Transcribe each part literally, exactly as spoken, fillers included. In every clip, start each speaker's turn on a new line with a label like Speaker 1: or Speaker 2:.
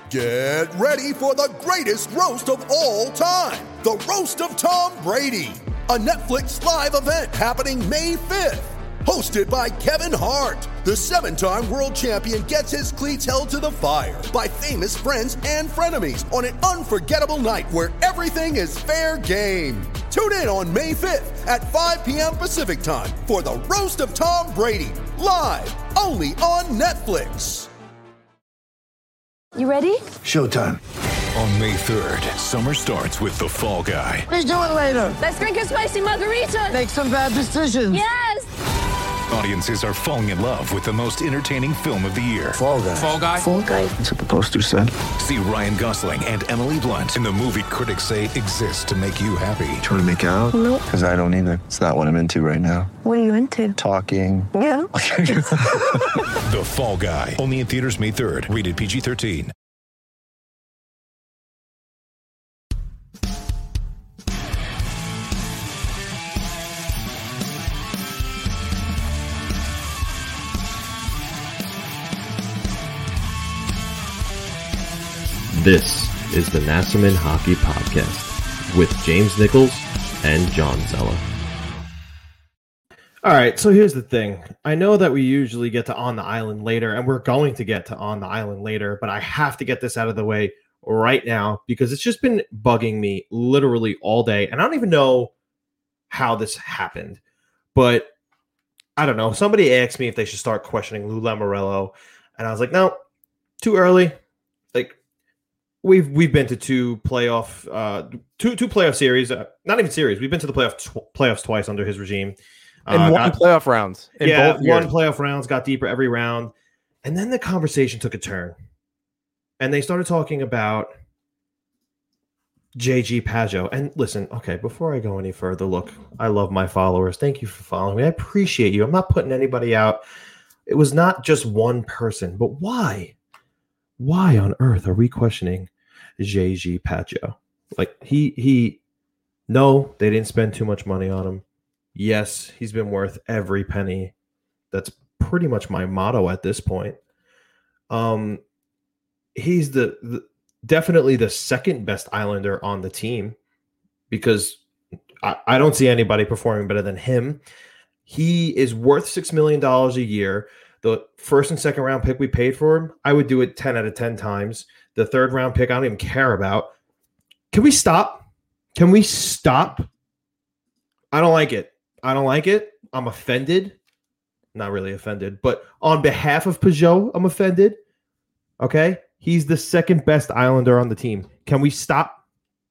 Speaker 1: Get ready for the greatest roast of all time, the Roast of Tom Brady, a Netflix live event happening May fifth. Hosted by Kevin Hart, the seven-time world champion gets his cleats held to the fire by famous friends and frenemies on an unforgettable night where everything is fair game. Tune in on May fifth at five p.m. Pacific time for the Roast of Tom Brady, live only on Netflix.
Speaker 2: You ready?
Speaker 3: Showtime.
Speaker 4: On May third, summer starts with The Fall Guy.
Speaker 3: Let's do it later.
Speaker 2: Let's drink a spicy margarita.
Speaker 3: Make some bad decisions.
Speaker 2: Yes!
Speaker 4: Audiences are falling in love with the most entertaining film of the year.
Speaker 3: Fall Guy.
Speaker 5: Fall Guy?
Speaker 2: Fall Guy.
Speaker 3: That's what the poster said.
Speaker 4: See Ryan Gosling and Emily Blunt in the movie critics say exists to make you happy.
Speaker 3: Trying to make it out?
Speaker 2: Nope.
Speaker 3: Because I don't either. It's not what I'm into right now.
Speaker 2: What are you into?
Speaker 3: Talking.
Speaker 2: Yeah.
Speaker 4: The Fall Guy. Only in theaters May third. Rated P G thirteen.
Speaker 6: This is the Nasserman Hockey Podcast with James Nichols and John Zella.
Speaker 7: All right, so here's the thing. I know that we usually get to On the Island later, and we're going to get to On the Island later, but I have to get this out of the way right now because it's just been bugging me literally all day, and I don't even know how this happened. But I don't know. Somebody asked me if they should start questioning Lou Lamoriello, and I was like, no, too early. Like, We've we've been to two playoff uh, two two playoff series, uh, not even series. We've been to the playoff tw- playoffs twice under his regime.
Speaker 5: In
Speaker 7: uh,
Speaker 5: one
Speaker 7: got,
Speaker 5: playoff rounds. In
Speaker 7: yeah,
Speaker 5: both years.
Speaker 7: one playoff rounds, got deeper every round, and then the conversation took a turn, and they started talking about J G Pageau. And listen, okay, before I go any further, look, I love my followers. Thank you for following me. I appreciate you. I'm not putting anybody out. It was not just one person, but why? Why on earth are we questioning J G Pageau? Like he he no, they didn't spend too much money on him. Yes, he's been worth every penny. That's pretty much my motto at this point. Um he's the, the definitely the second best Islander on the team because I, I don't see anybody performing better than him. He is worth six million dollars a year. The first and second round pick we paid for him, I would do it ten out of ten times. The third round pick, I don't even care about. Can we stop? Can we stop? I don't like it. I don't like it. I'm offended. Not really offended, but on behalf of Pageau, I'm offended. Okay? He's the second best Islander on the team. Can we stop?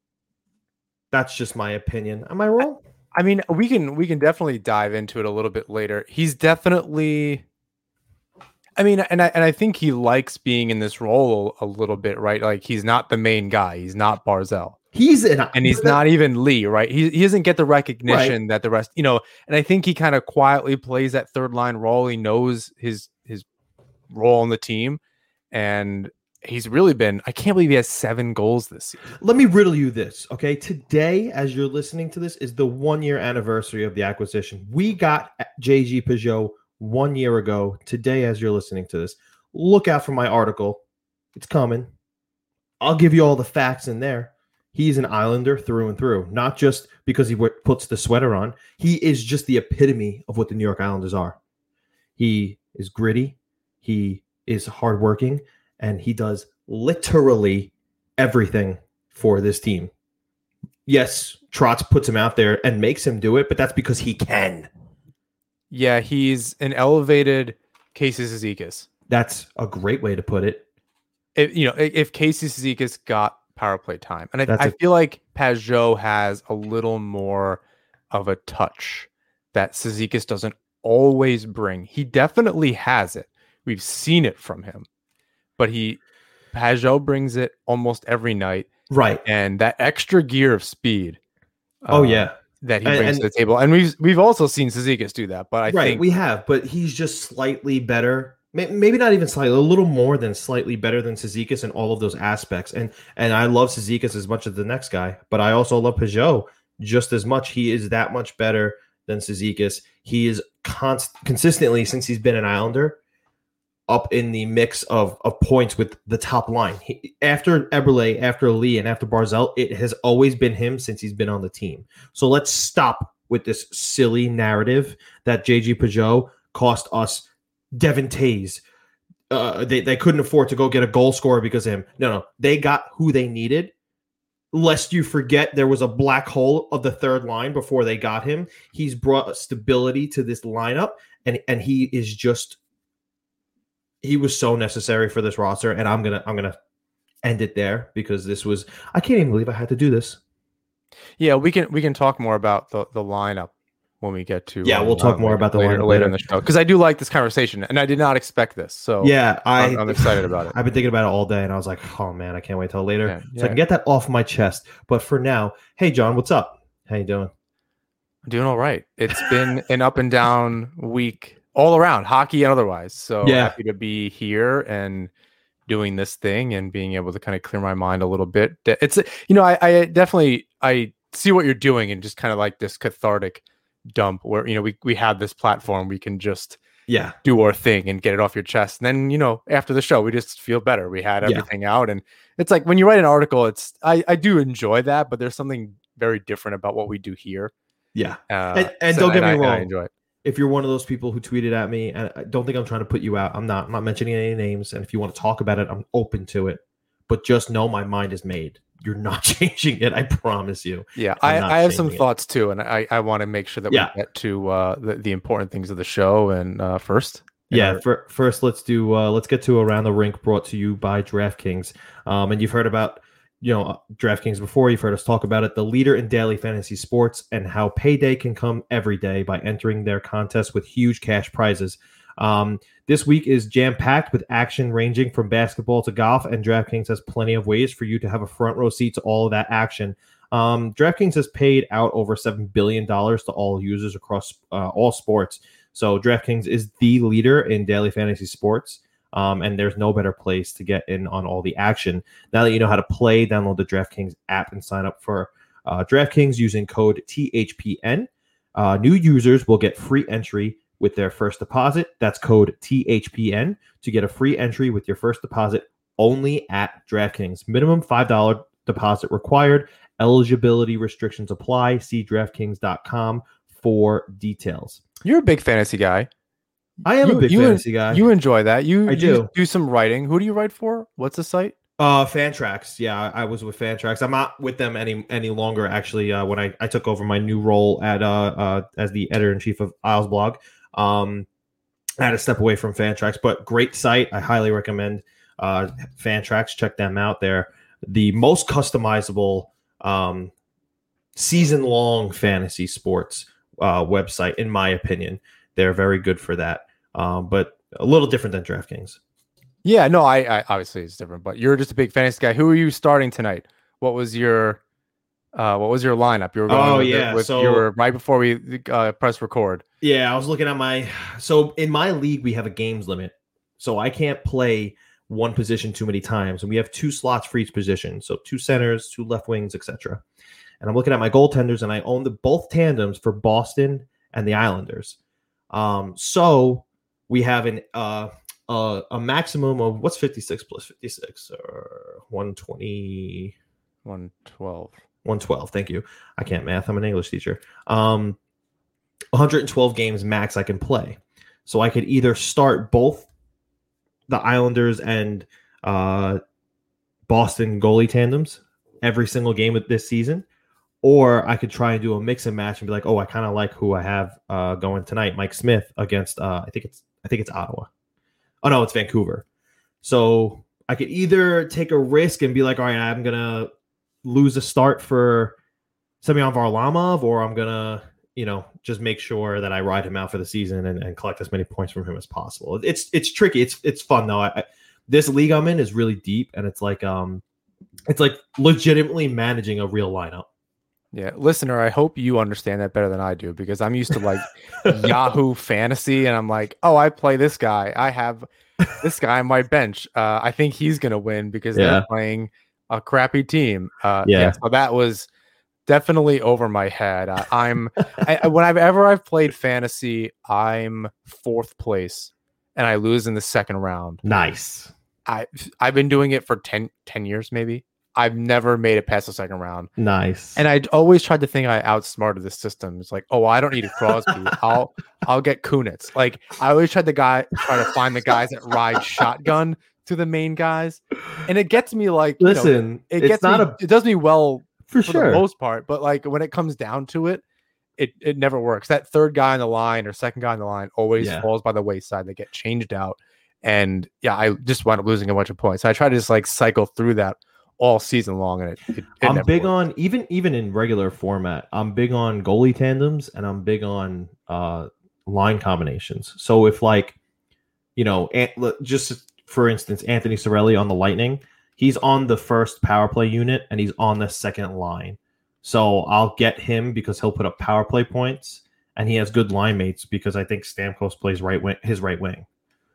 Speaker 7: That's just my opinion. Am I wrong?
Speaker 5: I mean, we can we can definitely dive into it a little bit later. He's definitely I mean, and I and I think he likes being in this role a, a little bit, right? Like he's not the main guy. He's not Barzal.
Speaker 7: He's in,
Speaker 5: and he's not even Lee, right? He he doesn't get the recognition
Speaker 7: right.
Speaker 5: that the rest, you know. And I think he kind of quietly plays that third line role. He knows his his role on the team, and he's really been. I can't believe he has seven goals this season.
Speaker 7: Let me riddle you this, okay? Today, as you're listening to this, is the one year anniversary of the acquisition. We got J G Pageau one year ago. Today, as you're listening to this, look out for my article. It's coming. I'll give you all the facts in there. He's an Islander through and through, not just because he w- puts the sweater on. He is just the epitome of what the New York Islanders are. He is gritty. He is hardworking, and he does literally everything for this team. Yes, Trotz puts him out there and makes him do it, but that's because he can.
Speaker 5: Yeah, he's an elevated Casey Cizikas.
Speaker 7: That's a great way to put it.
Speaker 5: If, you know, if Casey Cizikas got power play time, and I,
Speaker 7: a-
Speaker 5: I feel like Pageau has a little more of a touch that Cizikas doesn't always bring. He definitely has it. We've seen it from him, but he Pageau brings it almost every night,
Speaker 7: right?
Speaker 5: And that extra gear of speed.
Speaker 7: Oh
Speaker 5: uh,
Speaker 7: yeah.
Speaker 5: That he
Speaker 7: And-
Speaker 5: brings
Speaker 7: and-
Speaker 5: to the table. And we've we've also seen Cizikas do that, but I
Speaker 7: right,
Speaker 5: think
Speaker 7: we have, but he's just slightly better. May- Maybe not even slightly, a little more than slightly better than Cizikas in all of those aspects. And and I love Cizikas as much as the next guy, but I also love Pageau just as much. He is that much better than Cizikas. He is const- consistently, since he's been an Islander, up in the mix of, of points with the top line. He, after Eberle, after Lee, and after Barzell, it has always been him since he's been on the team. So let's stop with this silly narrative that J G Peugeot cost us Devin Tays. Uh, they, they couldn't afford to go get a goal scorer because of him. No, no. They got who they needed. Lest you forget, there was a black hole of the third line before they got him. He's brought stability to this lineup, and, and he is just he was so necessary for this roster. And I'm gonna I'm gonna end it there because this was I can't even believe I had to do this.
Speaker 5: Yeah, we can we can talk more about the, the lineup when we get to
Speaker 7: yeah, we'll
Speaker 5: uh,
Speaker 7: talk more
Speaker 5: later,
Speaker 7: about the
Speaker 5: later,
Speaker 7: lineup
Speaker 5: later in the show because I do like this conversation and I did not expect this. So
Speaker 7: yeah, I,
Speaker 5: I'm, I'm excited about it.
Speaker 7: I've been thinking about it all day and I was like, oh man, I can't wait till later
Speaker 5: Yeah,
Speaker 7: so
Speaker 5: yeah.
Speaker 7: I can get that off my chest. But for now, hey John, what's up? How you doing?
Speaker 5: I'm doing all right. It's been an up and down week all around, hockey and otherwise. So
Speaker 7: Yeah.
Speaker 5: happy to be here and doing this thing and being able to kind of clear my mind a little bit. It's you know, I, I definitely I see what you're doing and just kind of like this cathartic dump where you know we we have this platform we can just
Speaker 7: Yeah.
Speaker 5: do our thing and get it off your chest. And then, you know, after the show, we just feel better. We had
Speaker 7: Yeah.
Speaker 5: everything out. And it's like when you write an article, it's I, I do enjoy that, but there's something very different about what we do here.
Speaker 7: Yeah.
Speaker 5: Uh,
Speaker 7: And, and
Speaker 5: so-
Speaker 7: don't get
Speaker 5: and
Speaker 7: me
Speaker 5: I, and I
Speaker 7: wrong.
Speaker 5: enjoy it.
Speaker 7: If you're one of those people who tweeted at me, and I don't think I'm trying to put you out. I'm not. I'm not mentioning any names. And if you want to talk about it, I'm open to it. But just know my mind is made. You're not changing it. I promise you.
Speaker 5: Yeah,
Speaker 7: I'm
Speaker 5: I,
Speaker 7: not
Speaker 5: I have some
Speaker 7: changing it.
Speaker 5: thoughts too. And I, I want to make sure that
Speaker 7: Yeah.
Speaker 5: we get to uh, the, the important things of the show. And uh, first, And
Speaker 7: Yeah.
Speaker 5: our-
Speaker 7: For, first, let's do. Uh, let's get to Around the Rink, brought to you by DraftKings. Um, and you've heard about, you know, DraftKings before. You've heard us talk about it. The leader in daily fantasy sports and how payday can come every day by entering their contest with huge cash prizes. Um, this week is jam-packed with action ranging from basketball to golf, and DraftKings has plenty of ways for you to have a front row seat to all of that action. Um, DraftKings has paid out over seven billion dollars to all users across uh, all sports. So DraftKings is the leader in daily fantasy sports, um, and there's no better place to get in on all the action. Now that you know how to play, download the DraftKings app and sign up for uh, DraftKings using code T H P N. Uh, new users will get free entry with their first deposit. That's code T H P N to get a free entry with your first deposit only at DraftKings. Minimum five dollars deposit required. Eligibility restrictions apply. See DraftKings dot com for details.
Speaker 5: you're a big fantasy guy.
Speaker 7: I am
Speaker 5: You-
Speaker 7: a big
Speaker 5: you
Speaker 7: fantasy guy.
Speaker 5: You enjoy that. You,
Speaker 7: I
Speaker 5: you
Speaker 7: do.
Speaker 5: do some writing. Who do you write for? What's the site?
Speaker 7: Uh, Fantrax. Yeah, I, I was with Fantrax. I'm not with them any any longer. Actually, uh, when I, I took over my new role at uh, uh as the editor in chief of Isles Blog, um, I had to step away from Fantrax. But great site. I highly recommend uh Fantrax. Check them out. They're the most customizable um season long fantasy sports uh website, in my opinion. They're very good for that. Um, but a little different than DraftKings.
Speaker 5: Yeah, no, I, I obviously it's different, but you're just a big fantasy guy. Who are you starting tonight? What was your uh what was your lineup? You were going
Speaker 7: Oh,
Speaker 5: with,
Speaker 7: yeah,
Speaker 5: with
Speaker 7: so-
Speaker 5: you were right before we uh, press record.
Speaker 7: Yeah, I was looking at my so in my league we have a games limit. So I can't play one position too many times. And we have two slots for each position. So two centers, two left wings, et cetera. And I'm looking at my goaltenders and I own the both tandems for Boston and the Islanders. Um, so we have an uh uh, a maximum of what's fifty-six plus fifty-six or one twenty
Speaker 5: one twelve
Speaker 7: one twelve. Thank you. I can't math. I'm an English teacher. Um, one hundred twelve games max I can play. So I could either start both the Islanders and uh, Boston goalie tandems every single game of this season, or I could try and do a mix and match and be like, oh, I kind of like who I have uh, going tonight, Mike Smith against uh, I think it's I think it's Ottawa. Oh no, it's Vancouver. So I could either take a risk and be like, all right, I'm gonna lose a start for Semyon Varlamov, or I'm gonna, you know, just make sure that I ride him out for the season and, and collect as many points from him as possible. It's it's tricky. It's it's fun though. I, I, this league I'm in is really deep, and it's like um, it's like legitimately managing a real lineup.
Speaker 5: Yeah, listener, I hope you understand that better than I do, because I'm used to like Yahoo Fantasy, and I'm like, oh, I play this guy. I have this guy on my bench. Uh, I think he's gonna win because
Speaker 7: Yeah.
Speaker 5: they're playing a crappy team. Uh,
Speaker 7: Yeah.
Speaker 5: yeah. So that was definitely over my head. I, I'm I, whenever I've played fantasy, I'm fourth place and I lose in the second round.
Speaker 7: Nice.
Speaker 5: I I've been doing it for ten, ten years maybe. I've never made it past the second round.
Speaker 7: Nice.
Speaker 5: And I always tried to think I outsmarted the system. It's like, oh, I don't need a Crosby. I'll I'll get Kunitz. Like I always tried to guy try to find the guys that ride shotgun to the main guys, and it gets me like
Speaker 7: listen.
Speaker 5: You know, it
Speaker 7: it's
Speaker 5: gets
Speaker 7: not
Speaker 5: me,
Speaker 7: a
Speaker 5: it does me well
Speaker 7: for,
Speaker 5: for
Speaker 7: sure
Speaker 5: the most part, but like when it comes down to it, it it never works. That third guy on the line or second guy on the line always
Speaker 7: Yeah.
Speaker 5: falls by the wayside. They get changed out, and yeah, I just wound up losing a bunch of points. So I try to just like cycle through that all season long, and it. it, it
Speaker 7: I'm
Speaker 5: never
Speaker 7: big
Speaker 5: works.
Speaker 7: on even even in regular format. I'm big on goalie tandems, and I'm big on uh, line combinations. So if like, you know, Ant- just for instance, Anthony Cirelli on the Lightning, he's on the first power play unit, and he's on the second line. So I'll get him because he'll put up power play points, and he has good line mates because I think Stamkos plays right wing, his right wing.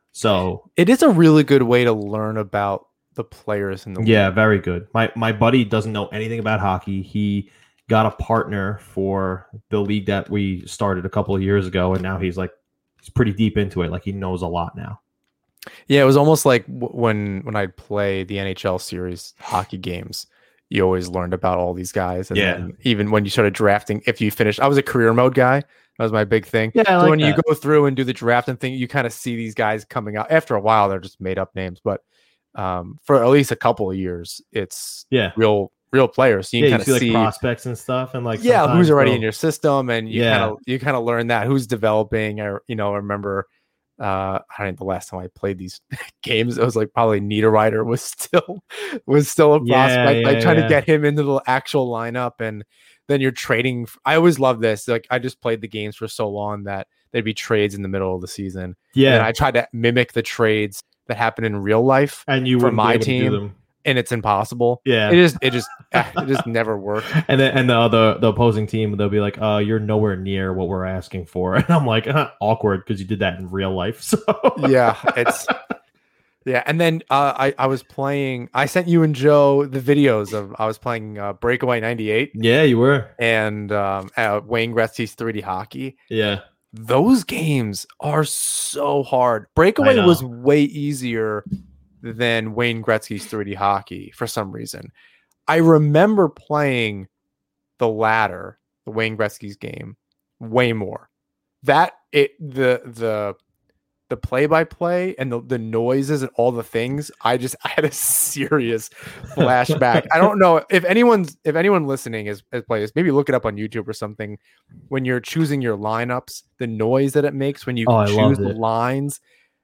Speaker 7: So
Speaker 5: It is a really good way to learn about the players in the
Speaker 7: yeah,
Speaker 5: league.
Speaker 7: very good. My my buddy doesn't know anything about hockey. He got a partner for the league that we started a couple of years ago, and now he's like he's pretty deep into it. Like he knows a lot now.
Speaker 5: Yeah, it was almost like w- when when I'd play the N H L series hockey games, you always learned about all these guys. And
Speaker 7: Yeah.
Speaker 5: then even when you started drafting, if you finished, I was a career mode guy. That was my big thing.
Speaker 7: Yeah, I
Speaker 5: so
Speaker 7: like
Speaker 5: when you
Speaker 7: that.
Speaker 5: go through and do the draft and thing, you kind of see these guys coming out. After a while, they're just made up names, but um, for at least a couple of years, it's
Speaker 7: Yeah,
Speaker 5: real real players. So you
Speaker 7: yeah.
Speaker 5: can
Speaker 7: You
Speaker 5: kind
Speaker 7: see
Speaker 5: of
Speaker 7: like
Speaker 5: see,
Speaker 7: prospects and stuff, and like
Speaker 5: yeah, who's
Speaker 7: sometimes
Speaker 5: already
Speaker 7: they'll-
Speaker 5: in your system, and you
Speaker 7: Yeah.
Speaker 5: kind of you kind of learn that who's developing. Or you know, I remember uh, I don't know, the last time I played these games, it was like probably Niederreiter was still was still a
Speaker 7: Yeah,
Speaker 5: prospect. like
Speaker 7: yeah,
Speaker 5: trying
Speaker 7: yeah.
Speaker 5: to get him into the actual lineup, and then you're trading. I always love this. Like I just played the games for so long that there'd be trades in the middle of the season. And
Speaker 7: Yeah,
Speaker 5: I tried to mimic the trades that happen in real life,
Speaker 7: and you
Speaker 5: for
Speaker 7: wouldn't be
Speaker 5: my
Speaker 7: able to do
Speaker 5: team,
Speaker 7: them.
Speaker 5: and it's impossible.
Speaker 7: Yeah,
Speaker 5: It just it just it just never worked.
Speaker 7: and then and the other the opposing team, they'll be like, "Uh, you're nowhere near what we're asking for," and I'm like, uh, awkward because you did that in real life. So
Speaker 5: Yeah, it's yeah. And then uh, I I was playing. I sent you and Joe the videos of I was playing uh, Breakaway ninety-eight
Speaker 7: yeah, you were.
Speaker 5: and um, uh, Wayne Gretzky's three D hockey.
Speaker 7: Yeah,
Speaker 5: Those games are so hard. Breakaway
Speaker 7: know.
Speaker 5: was way easier than Wayne Gretzky's three D hockey for some reason. I remember playing the latter, the Wayne Gretzky's game, way more. That it the the the play by play and the, the noises and all the things. I just I had a serious flashback. I don't know if anyone's if anyone listening has, has played this, maybe look it up on YouTube or something. When you're choosing your lineups, the noise that it makes when you
Speaker 7: Oh, I
Speaker 5: choose
Speaker 7: loved
Speaker 5: the
Speaker 7: it.
Speaker 5: lines,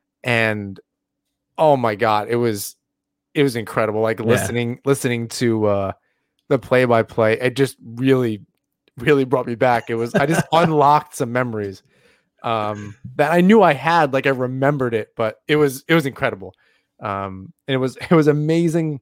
Speaker 5: and oh my god, it was it was incredible. Like
Speaker 7: Yeah.
Speaker 5: listening listening to uh the play by play, it just really really brought me back. It was I just unlocked some memories um that I knew I had, like I remembered it, but it was it was incredible. Um and it was it was amazing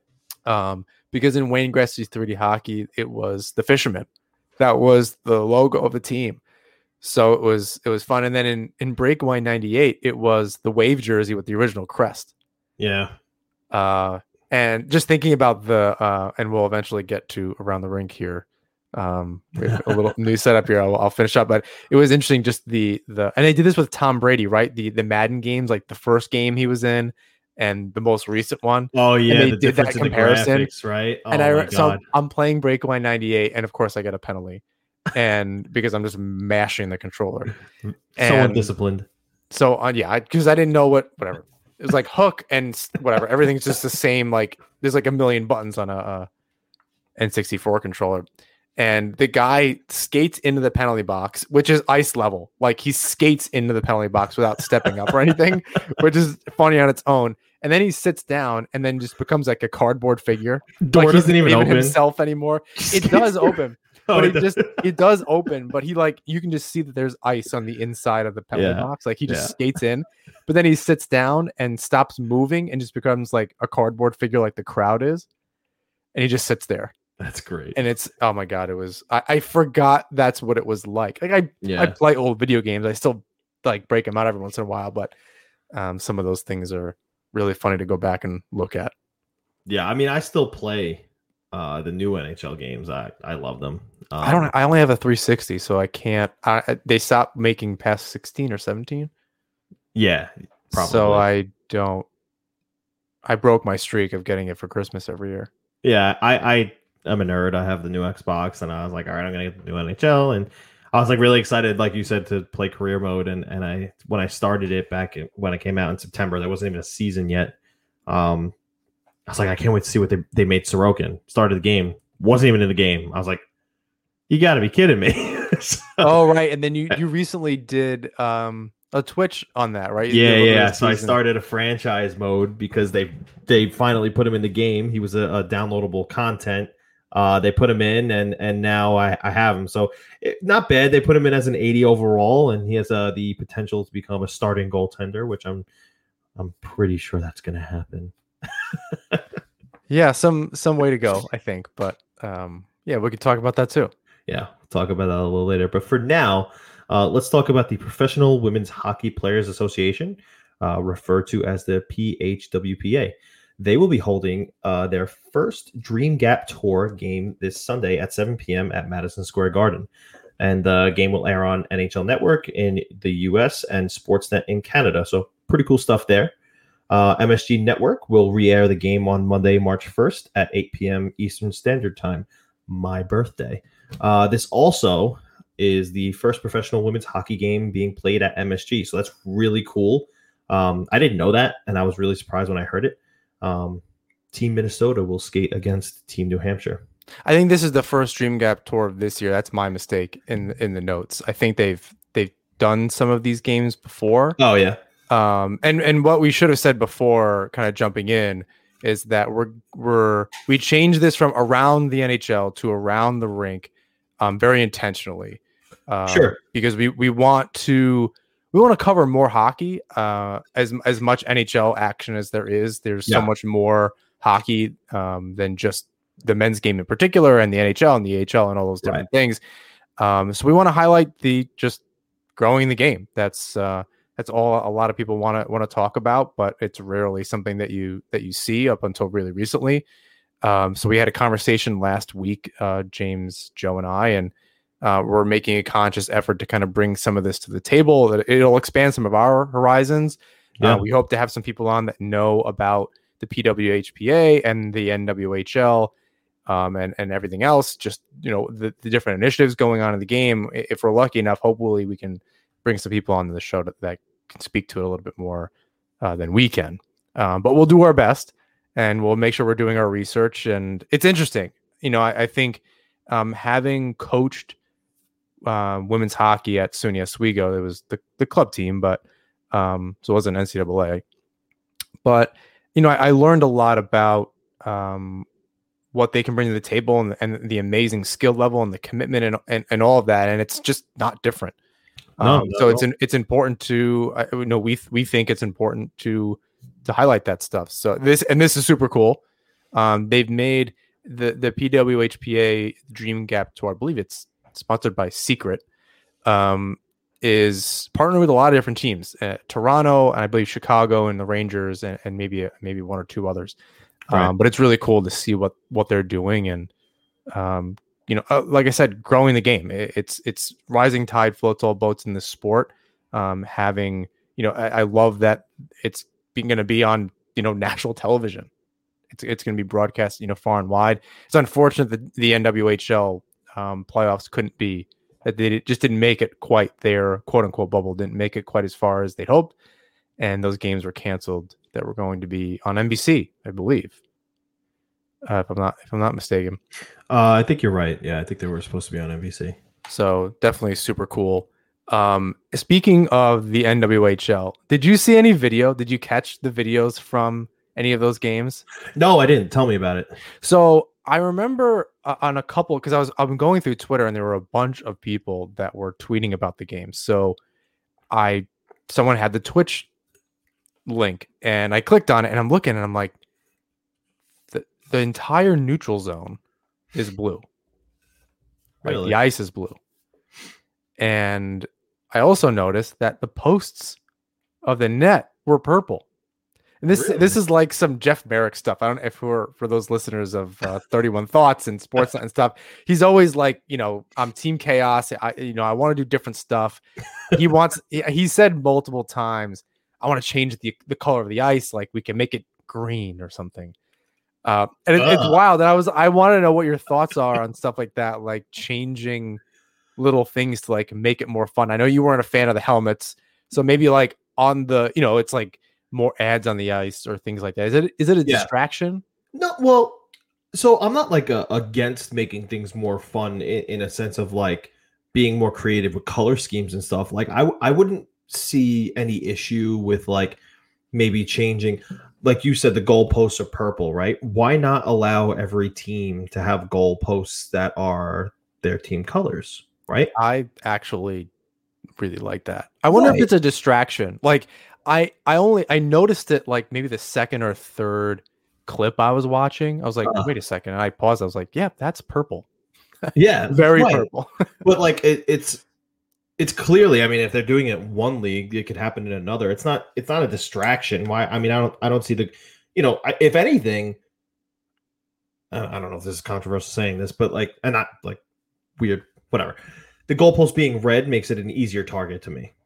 Speaker 5: um because in Wayne Gretzky's three D hockey, it was the fisherman. That was the logo of the team. So it was it was fun. And then in in Breakaway ninety-eight, it was the wave jersey with the original crest.
Speaker 7: yeah.
Speaker 5: Uh and just thinking about the uh and we'll eventually get to Around the Rink here. Um, we have a little new setup here. I'll, I'll finish up, but it was interesting. Just the the and they did this with Tom Brady, right? The the Madden games, like the first game he was in, and the most recent one.
Speaker 7: Oh yeah,
Speaker 5: they
Speaker 7: the
Speaker 5: did that
Speaker 7: difference in the
Speaker 5: comparison.
Speaker 7: graphics, right? Oh
Speaker 5: and
Speaker 7: my
Speaker 5: I so
Speaker 7: god.
Speaker 5: I'm playing Breakaway ninety-eight, and of course I get a penalty, and because I'm just mashing the controller.
Speaker 7: so
Speaker 5: and-
Speaker 7: undisciplined.
Speaker 5: So uh, yeah, because I, I didn't know what whatever it was like hook and s- whatever. Everything's just the same. Like there's like a million buttons on a, a N sixty-four controller. And the guy skates into the penalty box, which is ice level. Like he skates into the penalty box without stepping up or anything, which is funny on its own. And then he sits down and then just becomes like a cardboard figure.
Speaker 7: Door
Speaker 5: like
Speaker 7: doesn't even open.
Speaker 5: himself anymore. It does open,
Speaker 7: Oh,
Speaker 5: but
Speaker 7: it
Speaker 5: it
Speaker 7: does.
Speaker 5: just it does open. But he like you can just see that there's ice on the inside of the penalty
Speaker 7: Yeah.
Speaker 5: box. Like he just
Speaker 7: Yeah.
Speaker 5: skates in, but then he sits down and stops moving and just becomes like a cardboard figure, like the crowd is. And he just sits there.
Speaker 7: That's great.
Speaker 5: And it's oh my god, it was I, I forgot that's what it was like. Like I
Speaker 7: yeah.
Speaker 5: I play old video games. I still like break them out every once in a while, but um, some of those things are really funny to go back and look at.
Speaker 7: yeah, I mean, I still play uh, the new N H L games. I I love them. Um,
Speaker 5: I don't. I only have a three sixty, so I can't. I, I- they stopped making past sixteen or seventeen.
Speaker 7: Yeah. Probably.
Speaker 5: So I don't. I broke my streak of getting it for Christmas every year.
Speaker 7: Yeah, I, I am a nerd. I have the new Xbox, and I was like, all right, I'm gonna get the new N H L, and I was like really excited, like you said, to play career mode. And and I when I started it back in, when it came out in September, there wasn't even a season yet. Um, I was like, I can't wait to see what they they made Sorokin. Started the game, wasn't even in the game. I was like, you got to be kidding me. so,
Speaker 5: oh right, and then you you recently did um a Twitch on that, right? You
Speaker 7: Yeah,
Speaker 5: did a little
Speaker 7: yeah.
Speaker 5: bit of
Speaker 7: So I
Speaker 5: season.
Speaker 7: started a franchise mode because they they finally put him in the game. He was a, a downloadable content. Uh, they put him in, and and now I, I have him. So it, not bad. They put him in as an eighty overall, and he has uh, the potential to become a starting goaltender, which I'm I'm pretty sure that's going to happen.
Speaker 5: Yeah, some some way to go, I think. But um, yeah, we could talk about that too.
Speaker 7: Yeah, we'll talk about that a little later. But for now, uh, let's talk about the Professional Women's Hockey Players Association, uh, referred to as the P H W P A. They will be holding uh, their first Dream Gap Tour game this Sunday at seven p.m. at Madison Square Garden. And the game will air on N H L Network in the U S and Sportsnet in Canada. So pretty cool stuff there. Uh, M S G Network will re-air the game on Monday, March first at eight p.m. Eastern Standard Time, my birthday. Uh, this also is the first professional women's hockey game being played at M S G. So that's really cool. Um, I didn't know that, and I was really surprised when I heard it. Um, Team Minnesota will skate against Team New Hampshire.
Speaker 5: I think this is the first Dream Gap tour of this year. That's my mistake in in the notes. I think they've they've done some of these games before.
Speaker 7: Oh yeah.
Speaker 5: Um, and and what we should have said before, kind of jumping in, is that we're we're we changed this from around the N H L to around the rink, um, very intentionally. Um,
Speaker 7: Sure.
Speaker 5: Because we we want to we want to cover more hockey, uh, as as much N H L action as there is. There's so
Speaker 7: Yeah.
Speaker 5: much more hockey um, than just the men's game in particular, and the N H L and the A H L and all those different things. Um, so we want to highlight the just growing the game. That's uh, that's all a lot of people want to want to talk about, but it's rarely something that you that you see up until really recently. Um, so we had a conversation last week, uh, James, Joe, and I, and uh, we're making a conscious effort to kind of bring some of this to the table. That it'll expand some of our horizons.
Speaker 7: Yeah.
Speaker 5: Uh, we hope to have some people on that know about the P W H P A and the N W H L. Um, and, and everything else, just, you know, the, the different initiatives going on in the game. If we're lucky enough, hopefully we can bring some people onto the show that, that can speak to it a little bit more uh, than we can. Um, but we'll do our best, and we'll make sure we're doing our research. And it's interesting. You know, I, I think um, having coached uh, women's hockey at SUNY Oswego, it was the, the club team, but um, so it wasn't N C double A. But, you know, I, I learned a lot about um, what they can bring to the table, and, and the amazing skill level and the commitment and, and, and all of that. And it's just not different.
Speaker 7: No,
Speaker 5: Um,
Speaker 7: not
Speaker 5: so
Speaker 7: at
Speaker 5: it's
Speaker 7: all.
Speaker 5: an, it's important to, I you know, we, we think it's important to, to highlight that stuff. So this, and this is super cool. Um, they've made the, the P W H P A Dream Gap Tour, I believe it's sponsored by Secret, um, is partnered with a lot of different teams, uh, Toronto, and I believe Chicago and the Rangers, and, and maybe, maybe one or two others.
Speaker 7: Right.
Speaker 5: Um, but it's really cool to see what, what they're doing. And, um, you know, uh, like I said, growing the game, it, it's, it's rising tide floats all boats in this sport. Um, having, you know, I, I love that it's going to be on, you know, national television. It's, it's going to be broadcast, you know, far and wide. It's unfortunate that the N W H L um, playoffs couldn't be, that they just didn't make it quite their quote unquote bubble, didn't make it quite as far as they'd hoped. And those games were canceled that were going to be on N B C, I believe, uh, if I'm not if I'm not mistaken.
Speaker 7: Uh, I think you're right. Yeah, I think they were supposed to be on N B C.
Speaker 5: So definitely super cool. Um, speaking of the N W H L, did you see any video? Did you catch the videos from any of those games?
Speaker 7: No, I didn't. Tell me about it.
Speaker 5: So I remember uh, on a couple, because I was I'm going through Twitter, and there were a bunch of people that were tweeting about the game. So I someone had the Twitch link, and I clicked on it, and I'm looking, and I'm like, the the entire neutral zone is blue. Right?
Speaker 7: Really?
Speaker 5: The ice is blue. And I also noticed that the posts of the net were purple. And this
Speaker 7: Really?
Speaker 5: this is like some Jeff Merrick stuff. I don't know if we're for those listeners of uh, thirty-one Thoughts and Sportsnet and stuff. He's always like, you know, I'm Team Chaos. I you know I want to do different stuff. He wants. He, he said multiple times, I want to change the the color of the ice. Like we can make it green or something. Uh, and it,
Speaker 7: uh.
Speaker 5: it's wild. And I was I want to know what your thoughts are on stuff like that, like changing little things to like make it more fun. I know you weren't a fan of the helmets, so maybe like on the, you know, it's like more ads on the ice or things like that. Is it is it a
Speaker 7: Yeah.
Speaker 5: distraction?
Speaker 7: No, well, so I'm not like a, against making things more fun in, in a sense of like being more creative with color schemes and stuff. Like I I wouldn't see any issue with like maybe changing, like you said, the goalposts are purple, right? Why not allow every team to have goalposts that are their team colors, right?
Speaker 5: I actually really like that. I wonder
Speaker 7: Right.
Speaker 5: if it's a distraction. Like I I only I noticed it like maybe the second or third clip I was watching. I was like,
Speaker 7: Uh.
Speaker 5: wait a second. And I paused. I was like, yeah, that's purple.
Speaker 7: Yeah,
Speaker 5: Very
Speaker 7: right.
Speaker 5: purple.
Speaker 7: But like it, it's it's clearly, I mean, if they're doing it in one league, it could happen in another. It's not it's not a distraction. Why? I mean, I don't I don't see the, you know, I, if anything, I I don't know if this is controversial saying this, but like, and not like weird, whatever. The goalpost being red makes it an easier target to me.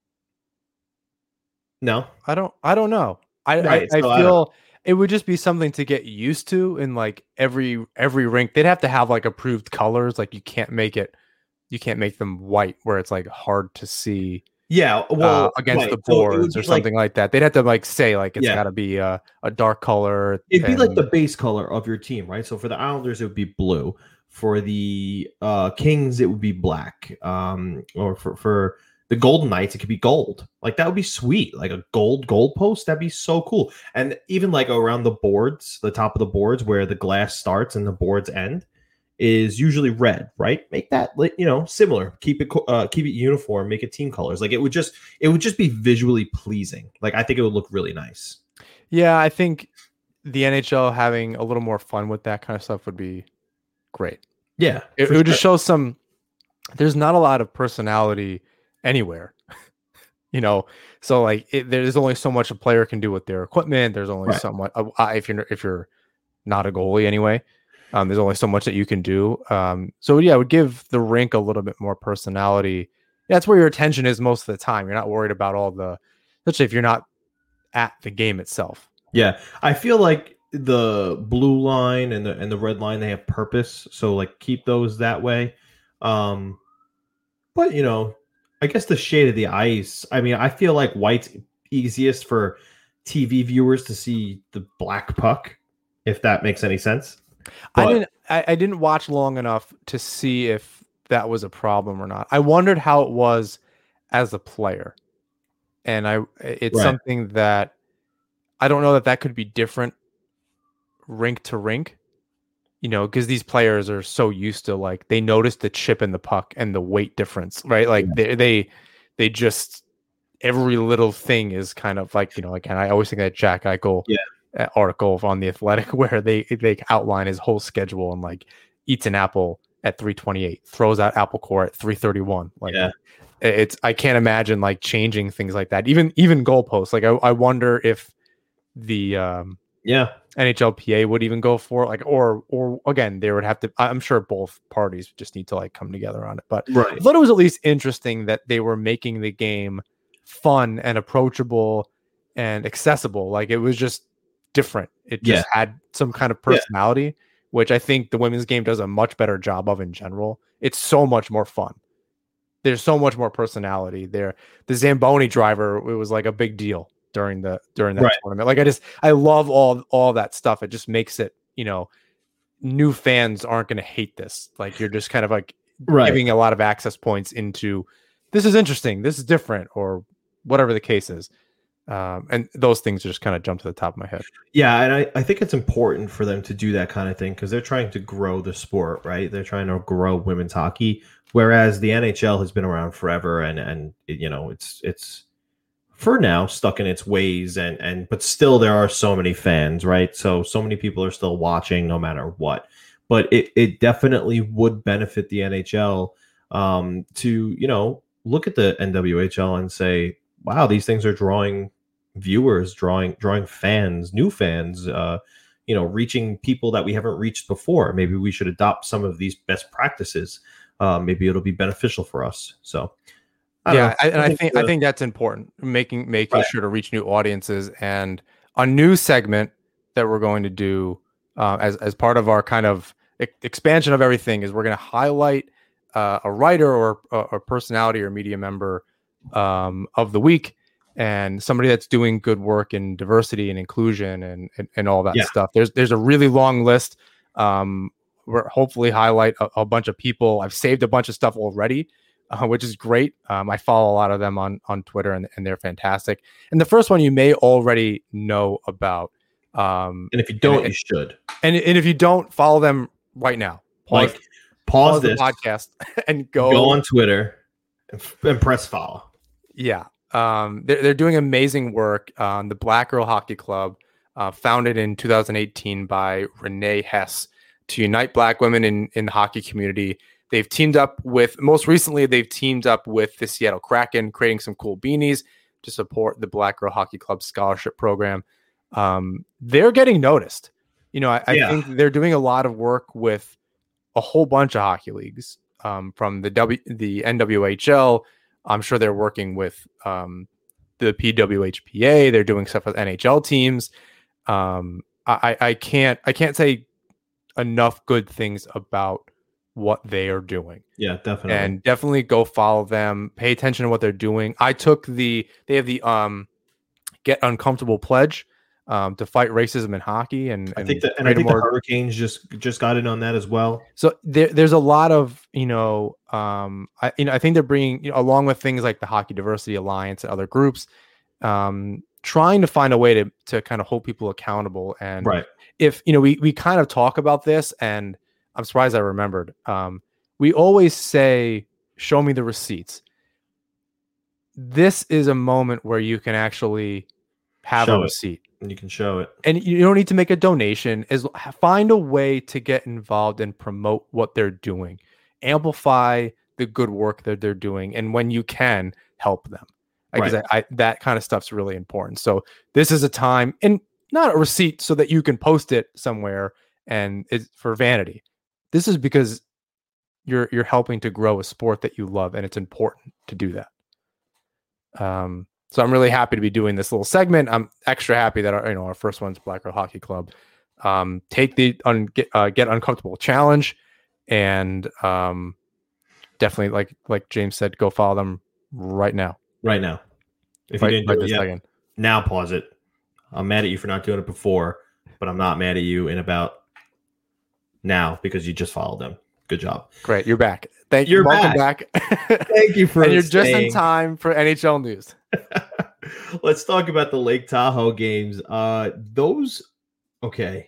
Speaker 7: No,
Speaker 5: I don't I don't know. I
Speaker 7: Right,
Speaker 5: I, I
Speaker 7: so I
Speaker 5: feel it would just be something to get used to in like every every rink. They'd have to have like approved colors. Like you can't make it you can't make them white where it's like hard to see
Speaker 7: yeah, well,
Speaker 5: uh, against
Speaker 7: right.
Speaker 5: the
Speaker 7: So it would
Speaker 5: boards
Speaker 7: be
Speaker 5: or
Speaker 7: like-
Speaker 5: something like that. They'd have to like say like it's
Speaker 7: Yeah.
Speaker 5: got to be a, a dark color.
Speaker 7: It'd be like
Speaker 5: and-
Speaker 7: the base color of your team, right? So for the Islanders, it would be blue. For the uh, Kings, it would be black. Um, or for, for the Golden Knights, it could be gold. Like that would be sweet. Like a gold gold post, that'd be so cool. And even like around the boards, the top of the boards where the glass starts and the boards end, is usually red, right? Make that like, you know, similar. Keep it co- uh, keep it uniform. Make it team colors. Like it would just it would just be visually pleasing. Like I think it would look really nice.
Speaker 5: Yeah, I think the N H L having a little more fun with that kind of stuff would be great.
Speaker 7: Yeah,
Speaker 5: It,
Speaker 7: for
Speaker 5: it would just
Speaker 7: sure.
Speaker 5: show some. There's not a lot of personality anywhere, you know. So like, it, there's only so much a player can do with their equipment. There's only
Speaker 7: Right.
Speaker 5: so much uh, uh, if you're if you're not a goalie anyway. Um, there's only so much that you can do. Um, so yeah, it would give the rink a little bit more personality. That's where your attention is most of the time. You're not worried about all the, especially if you're not at the game itself.
Speaker 7: Yeah, I feel like the blue line and the and the red line, they have purpose, so like keep those that way. Um, but you know, I guess the shade of the ice. I mean, I feel like white's easiest for T V viewers to see the black puck, if that makes any sense.
Speaker 5: I
Speaker 7: But-
Speaker 5: didn't. I, I didn't watch long enough to see if that was a problem or not. I wondered how it was as a player, and I it's
Speaker 7: Right.
Speaker 5: something that I don't know that that could be different rink to rink. You know, because these players are so used to like they notice the chip in the puck and the weight difference, right? Like they they they just every little thing is kind of like, you know, like, and I always think that Jack Eichel
Speaker 7: Yeah.
Speaker 5: uh, article on the Athletic where they they outline his whole schedule and like eats an apple at three twenty-eight, throws out apple core at three thirty-one. Like
Speaker 7: Yeah.
Speaker 5: it's I can't imagine like changing things like that. Even even goalposts. Like I, I wonder if the um
Speaker 7: Yeah,
Speaker 5: N H L P A would even go for it, like, or or again, they would have to. I'm sure both parties just need to like come together on it. But I
Speaker 7: right.
Speaker 5: thought it was at least interesting that they were making the game fun and approachable and accessible. Like it was just different. It just had some kind of
Speaker 7: Yeah.
Speaker 5: personality, which I think the women's game does a much better job of in general. It's so much more fun. There's so much more personality there. The Zamboni driver, it was like a big deal during the during that
Speaker 7: Right.
Speaker 5: tournament. Like I just I love all all that stuff. It just makes it, you know, new fans aren't going to hate this. Like you're just kind of like
Speaker 7: Right.
Speaker 5: giving a lot of access points into this is interesting, this is different, or whatever the case is. Um, and those things just kind of jump to the top of my head.
Speaker 7: Yeah, and I, I think it's important for them to do that kind of thing because they're trying to grow the sport, right? They're trying to grow women's hockey, whereas the N H L has been around forever, and and you know it's it's for now stuck in its ways, and and but still there are so many fans, right? So so many people are still watching no matter what. But it it definitely would benefit the N H L um, to you know look at the N W H L and say, wow, these things are drawing viewers, drawing drawing fans, new fans, uh, you know, reaching people that we haven't reached before. Maybe we should adopt some of these best practices. Uh, maybe it'll be beneficial for us. So I don't
Speaker 5: yeah,
Speaker 7: know.
Speaker 5: I, and I
Speaker 7: think
Speaker 5: think
Speaker 7: the-
Speaker 5: I think that's important. Making making
Speaker 7: Right.
Speaker 5: sure to reach new audiences, and a new segment that we're going to do uh, as as part of our kind of e- expansion of everything is we're going to highlight uh, a writer or a personality or media member um, of the week, and somebody that's doing good work in diversity and inclusion and and, and all that
Speaker 7: Yeah.
Speaker 5: stuff. There's there's a really long list. Um, we're hopefully highlight a, a bunch of people. I've saved a bunch of stuff already. Uh, which is great. Um, I follow a lot of them on on Twitter, and, and they're fantastic. And the first one you may already know about. Um,
Speaker 7: and if you don't,
Speaker 5: and,
Speaker 7: you should.
Speaker 5: And and if you don't, follow them right now. Pause,
Speaker 7: Like, pause,
Speaker 5: pause the
Speaker 7: this,
Speaker 5: podcast and go
Speaker 7: go on Twitter, and, f- and press follow.
Speaker 5: Yeah, um, they're they're doing amazing work. Um, the Black Girl Hockey Club, uh, founded in two thousand eighteen by Renee Hess to unite Black women in in the hockey community. They've teamed up with, most recently, they've teamed up with the Seattle Kraken, creating some cool beanies to support the Black Girl Hockey Club scholarship program. Um, they're getting noticed. You know, I, I
Speaker 7: Yeah.
Speaker 5: think they're doing a lot of work with a whole bunch of hockey leagues, um, from the W, the N W H L. I'm sure they're working with um, the P W H P A. They're doing stuff with N H L teams. Um, I, I can't, I can't say enough good things about what they are doing.
Speaker 7: Yeah, definitely.
Speaker 5: And definitely go follow them. Pay attention to what they're doing. I took the they have the um Get Uncomfortable pledge um to fight racism in hockey, and,
Speaker 7: I think
Speaker 5: and
Speaker 7: that, and I
Speaker 5: create a
Speaker 7: think the
Speaker 5: more-
Speaker 7: Hurricanes just just got in on that as well.
Speaker 5: so there, there's a lot of, you know, um, I, you know, I think they're bringing, you know, along with things like the Hockey Diversity Alliance and other groups, um, trying to find a way to to kind of hold people accountable. And
Speaker 7: Right.
Speaker 5: if, you know, we we kind of talk about this, and I'm surprised I remembered. Um, we always say, "Show me the receipts." This is a moment where you can actually have
Speaker 7: Show
Speaker 5: a
Speaker 7: it.
Speaker 5: receipt.
Speaker 7: And you can show it.
Speaker 5: And you don't need to make a donation. Is find a way to get involved and promote what they're doing, amplify the good work that they're doing, and when you can, help them. Because
Speaker 7: Right.
Speaker 5: I, I, that kind of stuff's really important. So this is a time, and not a receipt so that you can post it somewhere and it's for vanity. This is because you're you're helping to grow a sport that you love, and it's important to do that. Um. So I'm really happy to be doing this little segment. I'm extra happy that our, you know, our first one's Black Girl Hockey Club. Um, take the un, get, uh, get uncomfortable challenge, and um, definitely, like like James said, go follow them right now.
Speaker 7: Right now. If
Speaker 5: Right,
Speaker 7: you didn't
Speaker 5: right
Speaker 7: do it
Speaker 5: this
Speaker 7: yet,
Speaker 5: second.
Speaker 7: now pause it. I'm mad at you for not doing it before, but I'm not mad at you in about now because you just followed them. Good job.
Speaker 5: Great, you're back. Thank you.
Speaker 7: You're
Speaker 5: Welcome back.
Speaker 7: Thank you for
Speaker 5: and you're just in
Speaker 7: staying.
Speaker 5: time for N H L news.
Speaker 7: Let's talk about the Lake Tahoe games. Uh, those, okay.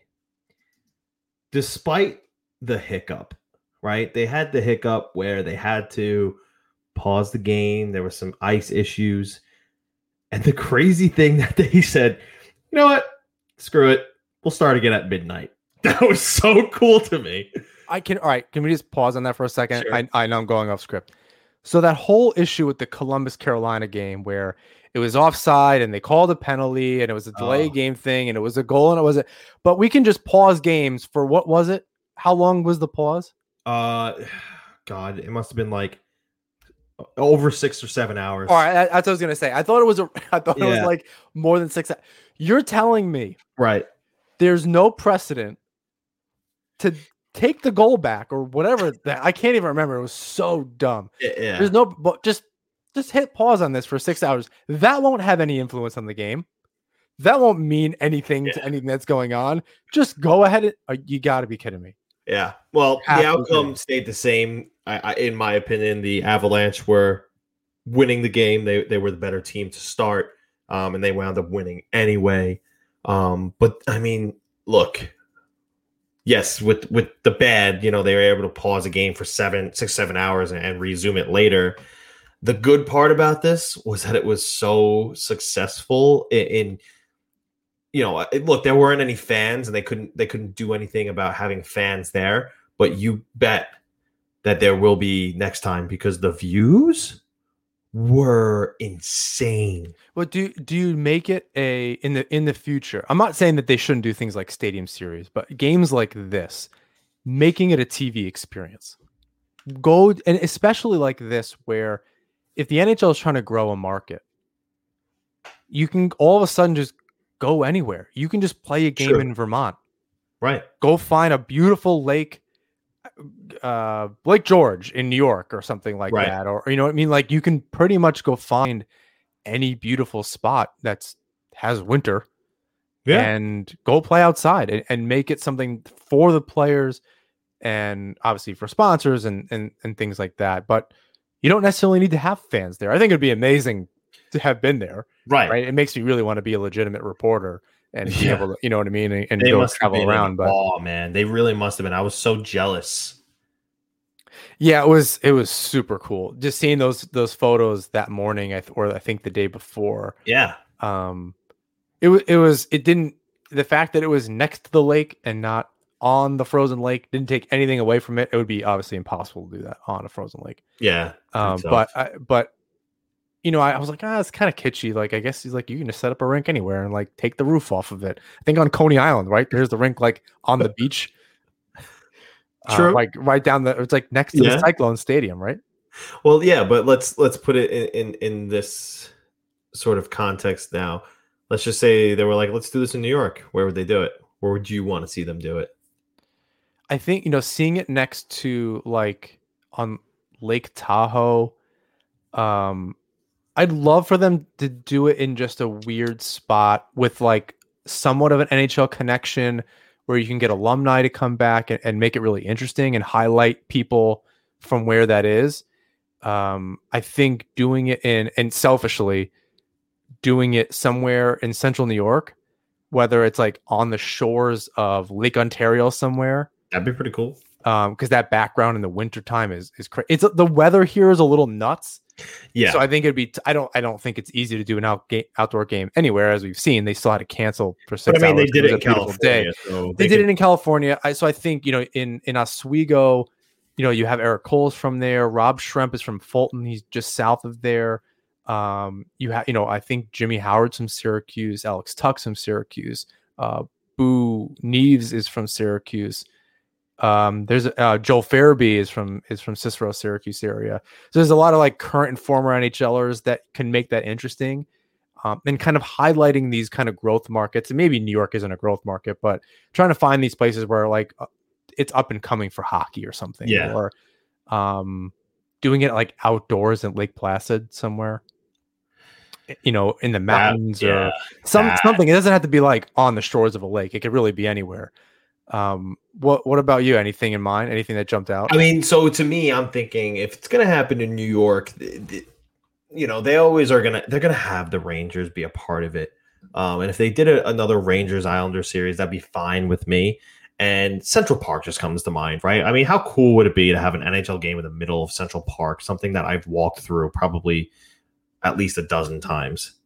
Speaker 7: Despite the hiccup, right? They had the hiccup where they had to pause the game. There were some ice issues. And the crazy thing that they said, you know what? Screw it. We'll start again at midnight. That was so cool to me.
Speaker 5: I can. All right. Can we just pause on that for a second?
Speaker 7: Sure.
Speaker 5: I, I know I'm going off script. So that whole issue with the Columbus Carolina game where it was offside and they called a penalty and it was a delay
Speaker 7: Oh.
Speaker 5: game thing and it was a goal and it was a, but we can just pause games for what was it? How long was the pause?
Speaker 7: Uh, God, it must have been like over six or seven hours.
Speaker 5: All right. That's what I was going to say. I thought it was, a, I thought it was
Speaker 7: Yeah.
Speaker 5: like more than six. You're telling me
Speaker 7: Right.
Speaker 5: there's no precedent to take the goal back or whatever that I can't even remember. It was so dumb.
Speaker 7: Yeah.
Speaker 5: There's no, but just just hit pause on this for six hours. That won't have any influence on the game. That won't mean anything
Speaker 7: Yeah.
Speaker 5: to anything that's going on. Just go ahead. And, uh, you got to be kidding me.
Speaker 7: Yeah. Well,
Speaker 5: Have
Speaker 7: the
Speaker 5: to
Speaker 7: outcome
Speaker 5: agree.
Speaker 7: stayed the same. I, I, in my opinion, the Avalanche were winning the game. They they were the better team to start, um, and they wound up winning anyway. Um, but I mean, look. Yes, with with the bad, you know, they were able to pause a game for seven, six, seven hours and, and resume it later. The good part about this was that it was so successful in, in you know, it, look, there weren't any fans and they couldn't they couldn't do anything about having fans there, but you bet that there will be next time because the views were insane.
Speaker 5: Well, do do you make it a in the in the future? I'm not saying that they shouldn't do things like Stadium Series, but games like this, making it a T V experience. Go and especially like this where if the N H L is trying to grow a market, you can all of a sudden just go anywhere. You can just play a game
Speaker 7: Sure.
Speaker 5: in Vermont.
Speaker 7: Right.
Speaker 5: Go find a beautiful lake, uh, Lake George in New York or something like
Speaker 7: Right.
Speaker 5: that. Or, you know what I mean? Like you can pretty much go find any beautiful spot that's has winter
Speaker 7: Yeah.
Speaker 5: and go play outside and, and make it something for the players and obviously for sponsors and, and, and things like that. But you don't necessarily need to have fans there. I think it'd be amazing to have been there.
Speaker 7: right.
Speaker 5: Right. It makes me really want to be a legitimate reporter and be
Speaker 7: Yeah.
Speaker 5: able to, you know what I mean? And, and
Speaker 7: They
Speaker 5: go
Speaker 7: must have
Speaker 5: travel
Speaker 7: been
Speaker 5: around.
Speaker 7: in
Speaker 5: But
Speaker 7: awe, man. They really must have been. I was so jealous.
Speaker 5: yeah, it was, it was super cool. Just seeing those, those photos that morning, I th- or I think the day before.
Speaker 7: Yeah.
Speaker 5: Um, it was, it was, it didn't, the fact that it was next to the lake and not on the frozen lake didn't take anything away from it. It would be obviously impossible to do that on a frozen lake.
Speaker 7: Yeah.
Speaker 5: Um,
Speaker 7: Pretty
Speaker 5: but,
Speaker 7: tough.
Speaker 5: I, but, you know, I, I was like, ah, it's kind of kitschy. Like, I guess he's like, you can just set up a rink anywhere and like take the roof off of it. I think on Coney Island, right? There's the rink like on the beach. Uh,
Speaker 7: True.
Speaker 5: like right down the, it's like next to
Speaker 7: Yeah.
Speaker 5: the Cyclone Stadium, right?
Speaker 7: Well, yeah, but let's let's put it in, in in this sort of context now. Let's just say they were like, let's do this in New York. Where would they do it? Where would you want to see them do it?
Speaker 5: I think, you know, seeing it next to like on Lake Tahoe, um, I'd love for them to do it in just a weird spot with like somewhat of an N H L connection where you can get alumni to come back and, and make it really interesting and highlight people from where that is. Um, I think doing it in, and selfishly doing it somewhere in central New York, whether it's like on the shores of Lake Ontario somewhere,
Speaker 7: That'd be pretty cool.
Speaker 5: um, because that background in the wintertime is is crazy. It's the weather here is a little nuts.
Speaker 7: Yeah.
Speaker 5: So I think it'd be. T- I don't. I don't think it's easy to do an out ga- outdoor game anywhere, as we've seen. They still had to cancel for six
Speaker 7: but I mean, they
Speaker 5: hours.
Speaker 7: did
Speaker 5: was
Speaker 7: it
Speaker 5: a
Speaker 7: in
Speaker 5: beautiful
Speaker 7: California. So
Speaker 5: They, did
Speaker 7: could-
Speaker 5: it in California. I, so I think, you know, in in Oswego, you know, you have Eric Cole's from there. Rob Schremp is from Fulton. He's just south of there. Um, you have, you know, I think Jimmy Howard's from Syracuse. Alex Tuck's from Syracuse. Uh, Boo Neves is from Syracuse. Um, there's uh, Joel Farabee is from is from Cicero, Syracuse area. So there's a lot of like current and former N H Lers that can make that interesting, um, and kind of highlighting these kind of growth markets. And maybe New York isn't a growth market, but trying to find these places where like uh, it's up and coming for hockey or something,
Speaker 7: Yeah.
Speaker 5: or um, doing it like outdoors in Lake Placid somewhere, you know, in the mountains
Speaker 7: That- yeah,
Speaker 5: or some
Speaker 7: that-
Speaker 5: something. It doesn't have to be like on the shores of a lake. It could really be anywhere. Um, what what about you? Anything in mind? Anything that jumped out?
Speaker 7: I mean, so to me, I'm thinking if it's going to happen in New York, th- th- you know, they always are going to, they're going to have the Rangers be a part of it. Um, and if they did a, another Rangers Islander series, that'd be fine with me. And Central Park just comes to mind, right? I mean, how cool would it be to have an N H L game in the middle of Central Park, something that I've walked through probably at least a dozen times.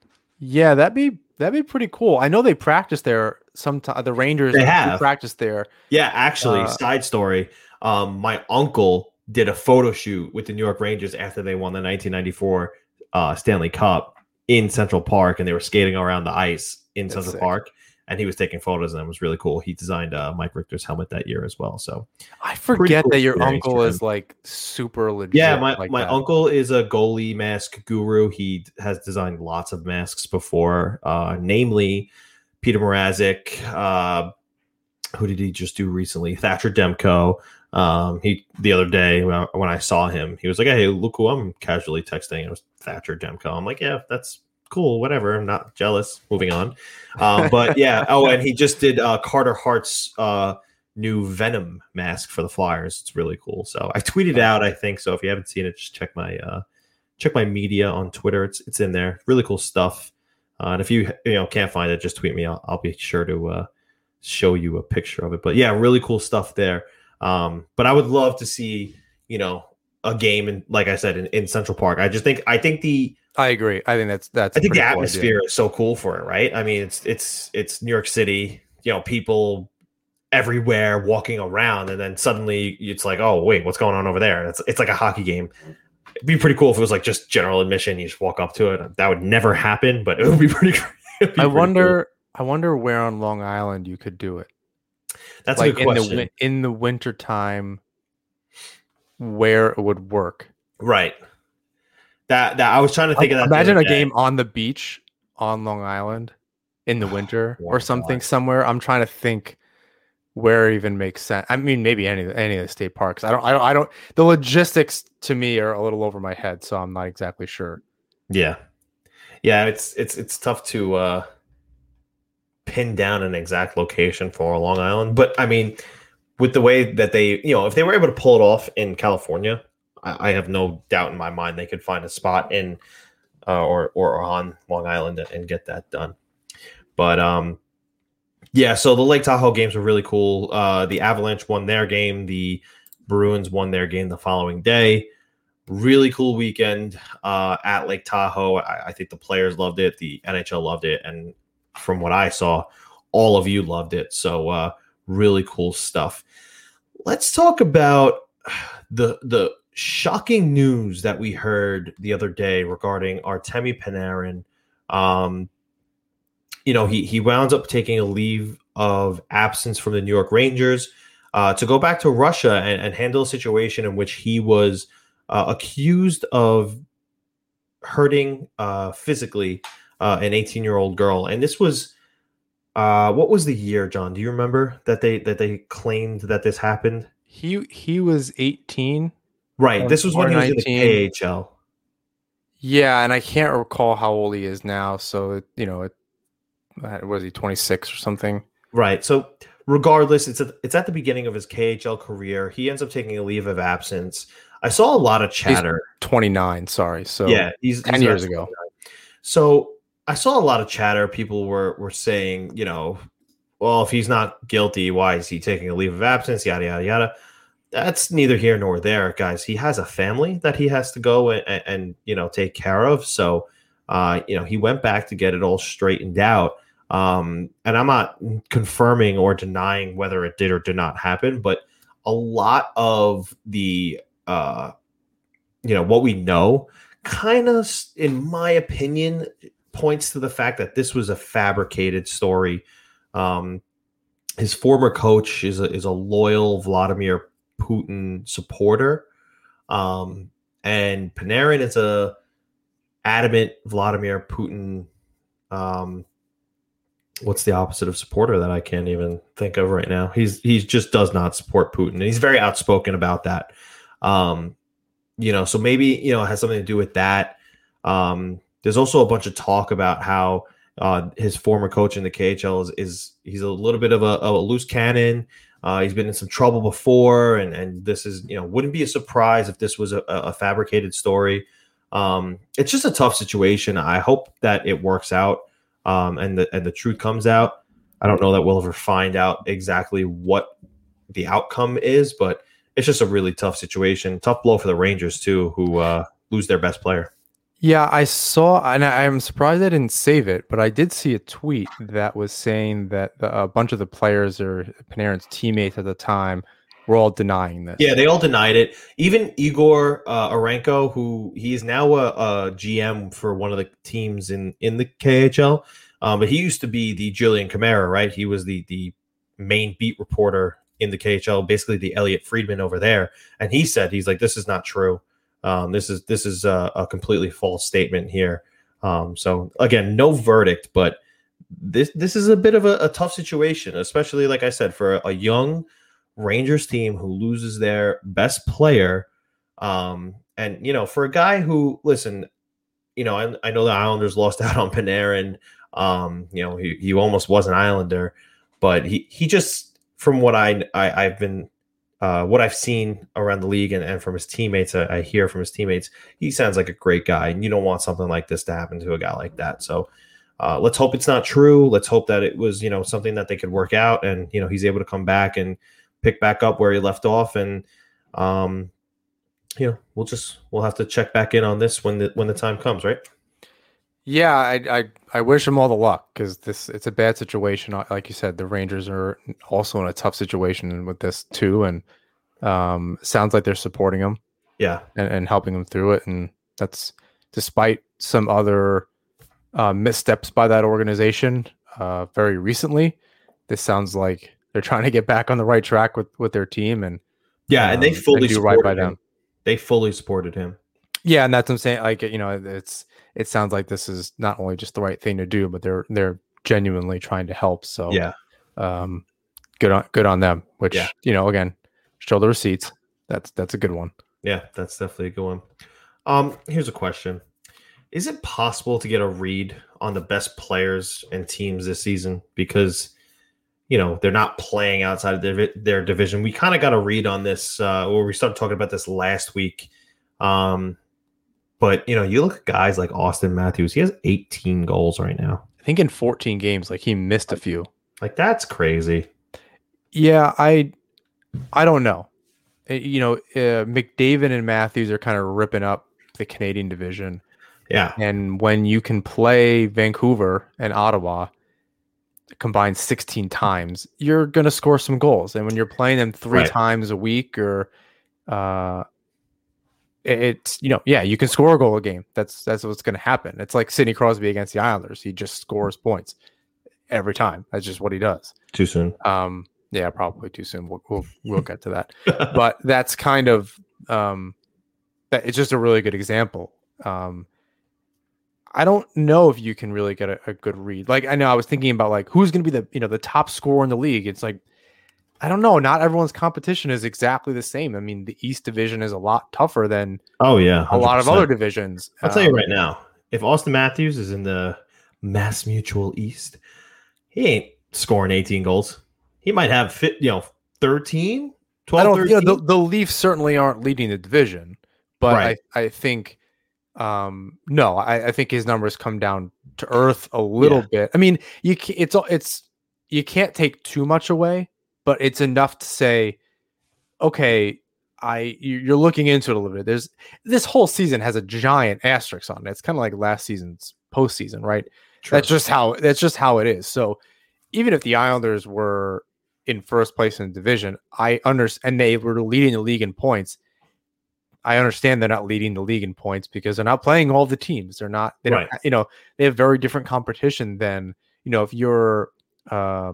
Speaker 5: Yeah, that'd be that'd be pretty cool. I know they practice there. Sometimes the Rangers
Speaker 7: They
Speaker 5: do
Speaker 7: have.
Speaker 5: practice there.
Speaker 7: Yeah, actually,
Speaker 5: Uh,
Speaker 7: side story. Um, my uncle did a photo shoot with the New York Rangers after they won the nineteen ninety-four uh, Stanley Cup in Central Park, and they were skating around the ice in
Speaker 5: That's
Speaker 7: Central
Speaker 5: sick.
Speaker 7: Park. And he was taking photos, and it was really cool. He designed uh, Mike Richter's helmet that year as well. So,
Speaker 5: I forget
Speaker 7: cool
Speaker 5: that your
Speaker 7: experience
Speaker 5: uncle
Speaker 7: for
Speaker 5: is like super legit.
Speaker 7: yeah, my,
Speaker 5: like
Speaker 7: my
Speaker 5: that.
Speaker 7: uncle is a goalie mask guru. He has designed lots of masks before, uh, namely Peter Mrazek. Uh, who did he just do recently? Thatcher Demko. Um, he the other day when I, when I saw him, he was like, "Hey, look who I'm casually texting." It was Thatcher Demko. I'm like, "Yeah, that's cool. Whatever. I'm not jealous." Moving on. Um, but yeah. Oh, and he just did uh, Carter Hart's uh, new Venom mask for the Flyers. It's really cool. So I tweeted out, I think. So if you haven't seen it, just check my uh, check my media on Twitter. It's it's in there. Really cool stuff. Uh, and if you you know can't find it, just tweet me. I'll, I'll be sure to uh, show you a picture of it. But yeah, really cool stuff there. Um, but I would love to see you know a game in, like I said, in, in Central Park. I just think I think the
Speaker 5: I agree. I think that's that's.
Speaker 7: I
Speaker 5: a
Speaker 7: think the
Speaker 5: pretty cool
Speaker 7: atmosphere
Speaker 5: idea.
Speaker 7: is so cool for it, right? I mean, it's it's it's New York City, you know, people everywhere walking around, and then suddenly it's like, oh wait, what's going on over there? It's it's like a hockey game. It'd be pretty cool if it was like just general admission. You just walk up to it. That would never happen, but it would be pretty. It'd be
Speaker 5: I
Speaker 7: pretty
Speaker 5: wonder. I wonder where on Long Island you could do it.
Speaker 7: cool. That's
Speaker 5: like
Speaker 7: a good
Speaker 5: in the
Speaker 7: question,
Speaker 5: win- in the winter time, where it would work.
Speaker 7: right? That that I was trying to think of that.
Speaker 5: Imagine a
Speaker 7: day.
Speaker 5: game on the beach on Long Island in the winter
Speaker 7: Oh,
Speaker 5: or something God. somewhere. I'm trying to think where it even makes sense. I mean, maybe any any of the state parks. I don't. I don't. I don't. The logistics to me are a little over my head, so I'm not exactly sure.
Speaker 7: Yeah, yeah. It's it's it's tough to uh, pin down an exact location for Long Island, but I mean, with the way that they, you know, if they were able to pull it off in California, I, I have no doubt in my mind they could find a spot in uh, or or on Long Island and, and get that done. But um. Yeah, so the Lake Tahoe games were really cool. Uh, the Avalanche won their game. The Bruins won their game the following day. Really cool weekend uh, at Lake Tahoe. I, I think the players loved it. The N H L loved it. And from what I saw, all of you loved it. So uh, really cool stuff. Let's talk about the the shocking news that we heard the other day regarding Artemi Panarin. Um You know, he he wound up taking a leave of absence from the New York Rangers uh, to go back to Russia and, and handle a situation in which he was uh, accused of hurting uh, physically uh, an eighteen-year-old girl. And this was uh, what was the year, John? Do you remember that they that they claimed that this happened?
Speaker 5: He he was eighteen.
Speaker 7: Right. This was when he was in the K H L.
Speaker 5: Yeah, and I can't recall how old he is now. So it, you know it. Was he twenty-six or something? Right.
Speaker 7: So regardless, it's at, it's at the beginning of his K H L career. He ends up taking a leave of absence. I saw a lot of chatter.
Speaker 5: He's twenty-nine, sorry. So
Speaker 7: yeah, he's
Speaker 5: ten
Speaker 7: he's
Speaker 5: years ago.
Speaker 7: So I saw a lot of chatter. People were were saying, you know, well, if he's not guilty, why is he taking a leave of absence? Yada yada yada. That's neither here nor there, guys. He has a family that he has to go and, and, and you know take care of. So uh, you know, he went back to get it all straightened out. Um, and I'm not confirming or denying whether it did or did not happen, but a lot of the, uh, you know, what we know kind of, in my opinion, points to the fact that this was a fabricated story. Um, his former coach is a, is a loyal Vladimir Putin supporter. Um, and Panarin is a adamant Vladimir Putin, um, what's the opposite of supporter that I can't even think of right now? He's he just does not support Putin, and he's very outspoken about that. Um, you know, so maybe you know it has something to do with that. Um, there's also a bunch of talk about how uh, his former coach in the K H L is, is he's a little bit of a, a loose cannon. Uh, he's been in some trouble before, and and this is you know wouldn't be a surprise if this was a, a fabricated story. Um, it's just a tough situation. I hope that it works out. Um, and the and the truth comes out. I don't know that we'll ever find out exactly what the outcome is, but it's just a really tough situation. Tough blow for the Rangers too, who uh, lose their best player.
Speaker 5: Yeah, I saw, and I, I'm surprised I didn't save it, but I did see a tweet that was saying that the, a bunch of the players or Panarin's teammates at the time were all denying this.
Speaker 7: Yeah, they all denied it. Even Igor uh, Arenko, who he's now a, a G M for one of the teams in, in the K H L, um, but he used to be the Julian Kamara, right? He was the the main beat reporter in the K H L, basically the Elliot Friedman over there. And he said, he's like, this is not true. Um, this is this is a, a completely false statement here. Um, so again, no verdict, but this this is a bit of a, a tough situation, especially like I said, for a, a young Rangers team who loses their best player. Um, and, you know, for a guy who, listen, you know, I, I know the Islanders lost out on Panarin. Um, you know, he, he almost was an Islander, but he, he just, from what I, I I've been, uh, what I've seen around the league and, and from his teammates, I, I hear from his teammates, he sounds like a great guy, and you don't want something like this to happen to a guy like that. So uh, let's hope it's not true. Let's hope that it was, you know, something that they could work out, and, you know, he's able to come back and pick back up where he left off. And, um, you know, we'll just, we'll have to check back in on this when the, when the time comes, right?
Speaker 5: Yeah. I, I, I wish him all the luck, because this, it's a bad situation. Like you said, the Rangers are also in a tough situation with this too. And, um, sounds like they're supporting him.
Speaker 7: Yeah.
Speaker 5: And, and helping him through it. And that's despite some other, uh, missteps by that organization, uh, very recently. This sounds like they're trying to get back on the right track with, with their team, and
Speaker 7: yeah, and they fully
Speaker 5: um, and do right by them.
Speaker 7: Him. They fully supported him.
Speaker 5: Yeah, and that's what I'm saying. Like, you know, it's it sounds like this is not only just the right thing to do, but they're they're genuinely trying to help. So
Speaker 7: Yeah.
Speaker 5: um, good on good on them. Which
Speaker 7: Yeah.
Speaker 5: you know, again, show the receipts. That's that's a good one.
Speaker 7: Yeah, that's definitely a good one. Um, here's a question. Is it possible to get a read on the best players and teams this season? Because, you know, they're not playing outside of their, their division. We kind of got a read on this, uh, or we started talking about this last week. Um, but, you know, you look at guys like Austin Matthews. He has eighteen goals right now.
Speaker 5: I think in fourteen games, like he missed a few.
Speaker 7: Like, that's crazy.
Speaker 5: Yeah, I I don't know. Uh, You know, uh, McDavid and Matthews are kind of ripping up the Canadian division.
Speaker 7: Yeah.
Speaker 5: And when you can play Vancouver and Ottawa combined sixteen times, you're going to score some goals. And when you're playing them three
Speaker 7: Right.
Speaker 5: times a week or uh it- it's, you know, yeah, you can score a goal a game. That's that's what's going to happen. It's like Sidney Crosby against the Islanders. He just scores points every time. That's just what he does.
Speaker 7: Too soon.
Speaker 5: Um yeah, probably too soon. We'll we'll, we'll get to that. But that's kind of um that it's just a really good example. Um I don't know if you can really get a, a good read. Like, I know I was thinking about like who's going to be the, you know, the top scorer in the league. It's like, I don't know. Not everyone's competition is exactly the same. I mean, the East Division is a lot tougher than
Speaker 7: Oh, yeah.
Speaker 5: a lot of
Speaker 7: one hundred percent.
Speaker 5: other divisions.
Speaker 7: I'll tell you
Speaker 5: Um,
Speaker 7: right now, if Austin Matthews is in the Mass Mutual East, he ain't scoring eighteen goals. He might have, fit, you know, thirteen,
Speaker 5: I
Speaker 7: twelve,
Speaker 5: don't, you know,
Speaker 7: thirteen.
Speaker 5: the, the Leafs certainly aren't leading the division, but
Speaker 7: Right.
Speaker 5: I, I think, um, no, I, I think his numbers come down to earth a little
Speaker 7: Yeah.
Speaker 5: bit. I mean, you can, it's, it's, you can't take too much away, but it's enough to say, okay, I, you- you're looking into it a little bit. There's this whole season has a giant asterisk on it. It's kind of like last season's postseason, right?
Speaker 7: True.
Speaker 5: That's just how, that's just how it is. So even if the Islanders were in first place in the division, I understand, and they were leading the league in points. I understand they're not leading the league in points because they're not playing all the teams. They're not, they
Speaker 7: Right.
Speaker 5: don't, you know, they have very different competition than, you know, if you're, uh,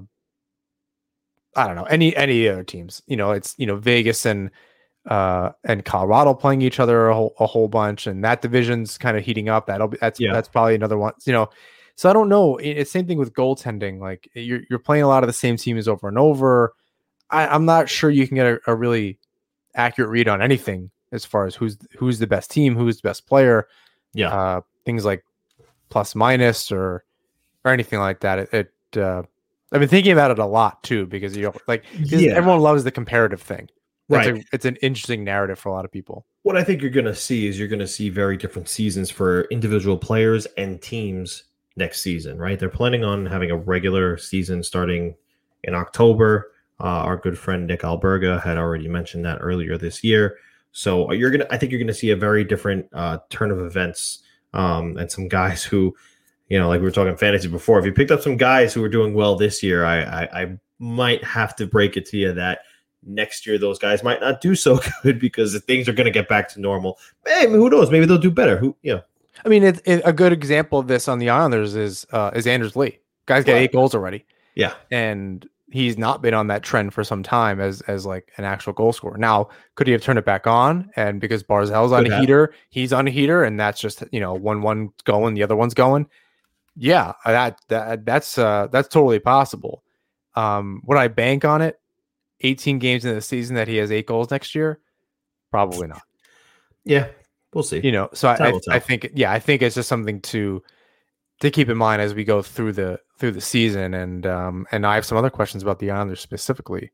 Speaker 5: I don't know, any, any other teams, you know, it's, you know, Vegas and, uh, and Colorado playing each other a whole, a whole bunch, and that division's kind of heating up. That'll be, that's,
Speaker 7: Yeah.
Speaker 5: that's probably another one, you know. So I don't know. It- It's same thing with goaltending. Like you're, you're playing a lot of the same teams over and over. I, I'm not sure you can get a, a really accurate read on anything as far as who's who's the best team, who's the best player.
Speaker 7: Yeah.
Speaker 5: Uh, things like plus minus or or anything like that. It, it uh, I've been thinking about it a lot too because you know, like 'cause
Speaker 7: Yeah.
Speaker 5: everyone loves the comparative thing. That's
Speaker 7: Right.
Speaker 5: a, it's an interesting narrative for a lot of people.
Speaker 7: What I think you're going to see is you're going to see very different seasons for individual players and teams next season, right? They're planning on having a regular season starting in October. Uh, our good friend Nick Alberga had already mentioned that earlier this year. So you're gonna, I think you're gonna see a very different uh, turn of events, um, and some guys who, you know, like we were talking fantasy before. If you picked up some guys who were doing well this year, I, I, I might have to break it to you that next year those guys might not do so good because things are going to get back to normal. Hey, who knows? Maybe they'll do better. Who, you know?
Speaker 5: I mean, it, it, a good example of this on the Islanders is uh, is Anders Lee. Guy's got
Speaker 7: Right.
Speaker 5: eight goals already,
Speaker 7: Yeah,
Speaker 5: and he's not been on that trend for some time as as like an actual goal scorer. Now, could he have turned it back on? And because Barzell's on
Speaker 7: Could
Speaker 5: a
Speaker 7: have.
Speaker 5: heater, he's on a heater, and that's just, you know, one one going, the other one's going. Yeah, that that that's uh, that's totally possible. Um, would I bank on it? eighteen games in the season that he has eight goals next year? Probably not.
Speaker 7: yeah, we'll see.
Speaker 5: You know, so
Speaker 7: Time
Speaker 5: I,
Speaker 7: will
Speaker 5: I
Speaker 7: tell.
Speaker 5: think, yeah, I think it's just something to to keep in mind as we go through the through the season. And um, and I have some other questions about the Islanders specifically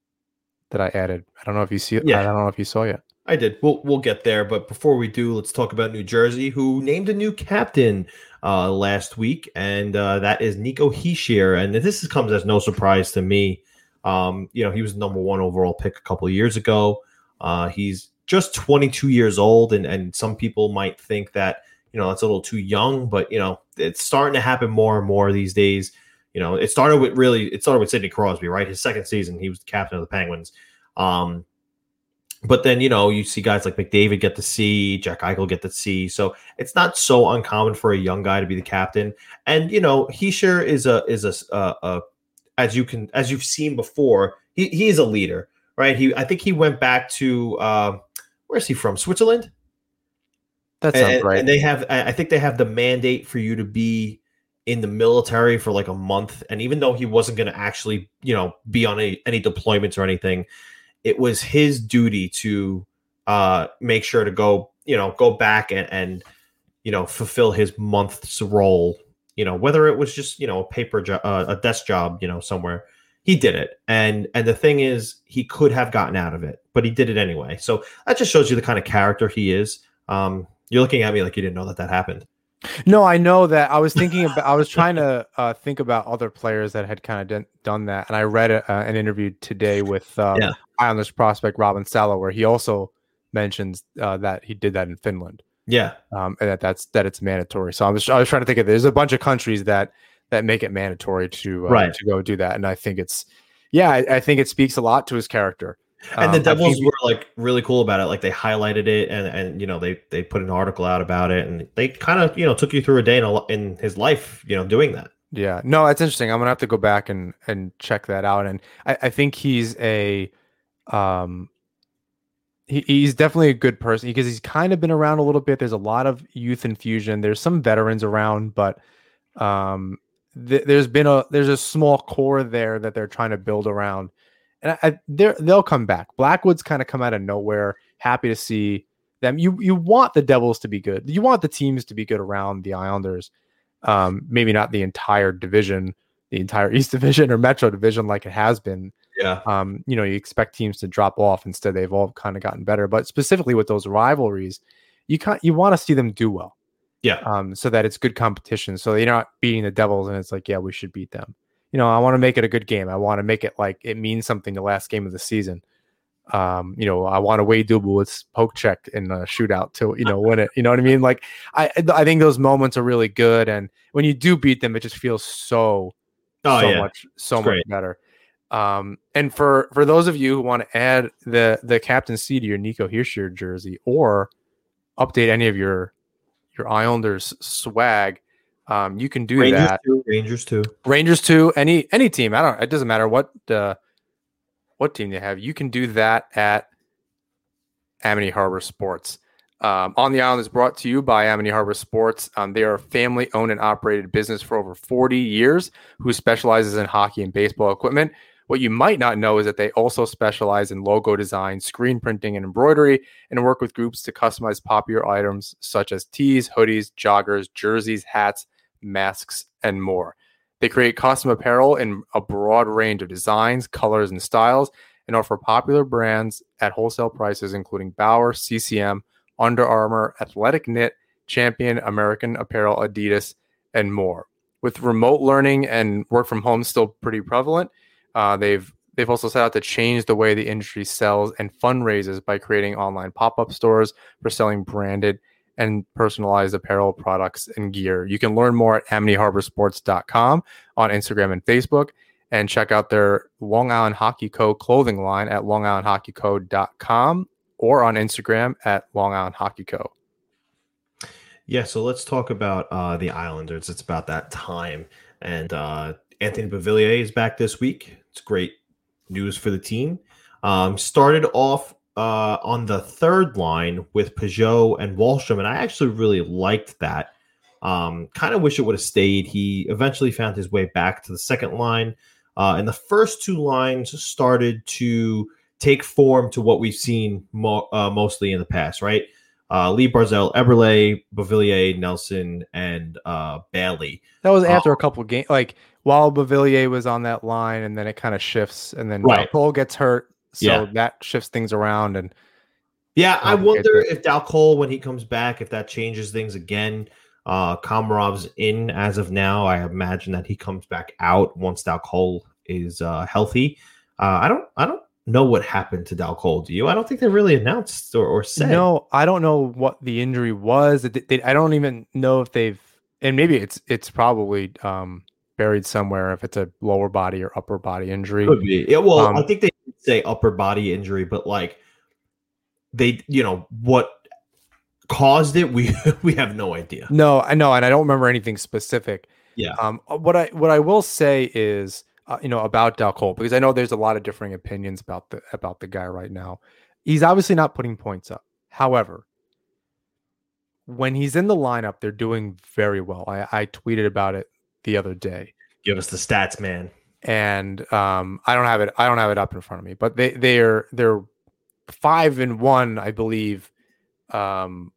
Speaker 5: that I added. I don't know if you see it.
Speaker 7: Yeah.
Speaker 5: I don't know if you saw yet.
Speaker 7: I did. We'll we'll get there, but before we do, let's talk about New Jersey, who named a new captain uh, last week, and uh, that is Nico Hischier. And this is, comes as no surprise to me. Um, you know, he was the number one overall pick a couple of years ago. Uh, he's just twenty-two years old, and and some people might think that, you know, that's a little too young, but you know, it's starting to happen more and more these days. You know, it started with really, it started with Sidney Crosby, right? His second season, he was the captain of the Penguins. Um, But then, you know, you see guys like McDavid get to see, Jack Eichel get to see. So it's not so uncommon for a young guy to be the captain. And, you know, Hischier is a, is a, a, a as you can, as you've seen before, he, he is a leader, right? He, I think he went back to, uh, where's he from? Switzerland?
Speaker 5: That sounds
Speaker 7: and,
Speaker 5: right.
Speaker 7: And they have, I think they have the mandate for you to be in the military for like a month. And even though he wasn't going to actually, you know, be on any, any deployments or anything, it was his duty to uh, make sure to go, you know, go back and, and, you know, fulfill his month's role, you know, whether it was just, you know, a paper job, uh, a desk job, you know, somewhere. He did it. And and the thing is, he could have gotten out of it, but he did it anyway. So that just shows you the kind of character he is. Um, you're looking at me like you didn't know that that happened.
Speaker 5: No, I know that. I was thinking about, I was trying to uh, think about other players that had kind of done, done that. And I read a, uh, an interview today with um,
Speaker 7: yeah.
Speaker 5: Islanders prospect Robin Salo, where he also mentions uh, that he did that in Finland.
Speaker 7: Yeah.
Speaker 5: Um, and that that's, that it's mandatory. So I was, I was trying to think of, there's a bunch of countries that, that make it mandatory to, uh,
Speaker 7: right.
Speaker 5: to go do that. And I think it's, yeah, I, I think it speaks a lot to his character.
Speaker 7: And
Speaker 5: um,
Speaker 7: the Devils
Speaker 5: think,
Speaker 7: were like really cool about it. Like they highlighted it and, and, you know, they, they put an article out about it and they kind of, you know, took you through a day in, a, in his life, you know, doing that.
Speaker 5: Yeah, no, that's interesting. I'm going to have to go back and, and check that out. And I, I think he's a, um, he, he's definitely a good person because he's kind of been around a little bit. There's a lot of youth infusion. There's some veterans around, but, um, th- there's been a, there's a small core there that they're trying to build around. And I, I they're, they'll come back. Blackwood's kind of come out of nowhere. Happy to see them. You you want the Devils to be good. You want the teams to be good around the Islanders. Um, maybe not the entire division, the entire East Division or Metro Division like it has been.
Speaker 7: Yeah.
Speaker 5: Um, you know, you expect teams to drop off. Instead, they've all kind of gotten better. But specifically with those rivalries, you can't you want to see them do well.
Speaker 7: Yeah.
Speaker 5: Um, so that it's good competition. So you're not beating the Devils and it's like, yeah, we should beat them. You know, I want to make it a good game. I want to make it like it means something the last game of the season. Um, you know, I want to Wade Dubois poke check in a shootout to, you know, win it. You know what I mean? Like, I I think those moments are really good. And when you do beat them, it just feels so,
Speaker 7: oh,
Speaker 5: so
Speaker 7: yeah.
Speaker 5: much, so
Speaker 7: it's
Speaker 5: much
Speaker 7: great.
Speaker 5: better. Um, and for, for those of you who want to add the, the Captain C to your Nico Hischier jersey or update any of your, your Islanders swag, Um, you can do
Speaker 7: Rangers
Speaker 5: that.
Speaker 7: Too, Rangers too.
Speaker 5: Rangers too. Any any team. I don't. It doesn't matter what uh, what team they have. You can do that at Amity Harbor Sports. Um, On the Island is brought to you by Amity Harbor Sports. Um, they are a family-owned and operated business for over forty years who specializes in hockey and baseball equipment. What you might not know is that they also specialize in logo design, screen printing, and embroidery, and work with groups to customize popular items such as tees, hoodies, joggers, jerseys, hats, masks, and more. They create custom apparel in a broad range of designs, colors, and styles, and offer popular brands at wholesale prices, including Bauer, C C M, Under Armour, Athletic Knit, Champion, American Apparel, Adidas, and more. With remote learning and work from home still pretty prevalent, uh, they've they've also set out to change the way the industry sells and fundraises by creating online pop-up stores for selling branded and personalized apparel products and gear. You can learn more at amity harbor sports dot com on Instagram and Facebook, and check out their Long Island Hockey Co. clothing line at long island hockey co dot com or on Instagram at Long Island Hockey Co.
Speaker 7: Yeah, so let's talk about uh, the Islanders. It's about that time. And uh, Anthony Beauvillier is back this week. It's great news for the team. Um, started off uh, on the third line with Peugeot and Wahlstrom, and I actually really liked that. Um, kind of wish it would have stayed. He eventually found his way back to the second line. Uh, and the first two lines started to take form to what we've seen mo- uh, mostly in the past, right? Uh, Lee Barzell, Eberle, Beauvillier, Nelson, and uh, Bailey.
Speaker 5: That was after
Speaker 7: uh,
Speaker 5: a couple games, like while Beauvillier was on that line, and then it kind of shifts, and then
Speaker 7: right.
Speaker 5: Cole gets hurt, so
Speaker 7: yeah.
Speaker 5: that shifts things around. And
Speaker 7: yeah, I wonder if Dal Cole, when he comes back, if that changes things again. Uh, Komarov's in as of now. I imagine that he comes back out once Dal Cole is uh, healthy. Uh, I don't, I don't know what happened to Dal Cole. Do you? I don't think they really announced or, or said.
Speaker 5: No, I don't know what the injury was. They, they, I don't even know if they've, and maybe it's it's probably um, buried somewhere if it's a lower body or upper body injury.
Speaker 7: Could be. Yeah, well,
Speaker 5: um,
Speaker 7: I think they say upper body injury, but like they, you know, what caused it, we we have no idea.
Speaker 5: No, I know, and I don't remember anything specific.
Speaker 7: Yeah.
Speaker 5: Um. What I what I will say is, uh, you know, about Dal Cole, because I know there's a lot of differing opinions about the about the guy right now. He's obviously not putting points up. However, when he's in the lineup, they're doing very well. I, I tweeted about it the other day.
Speaker 7: Give us the stats, man.
Speaker 5: And um, I don't have it. I don't have it up in front of me, but they they're they're five and one, I believe, um,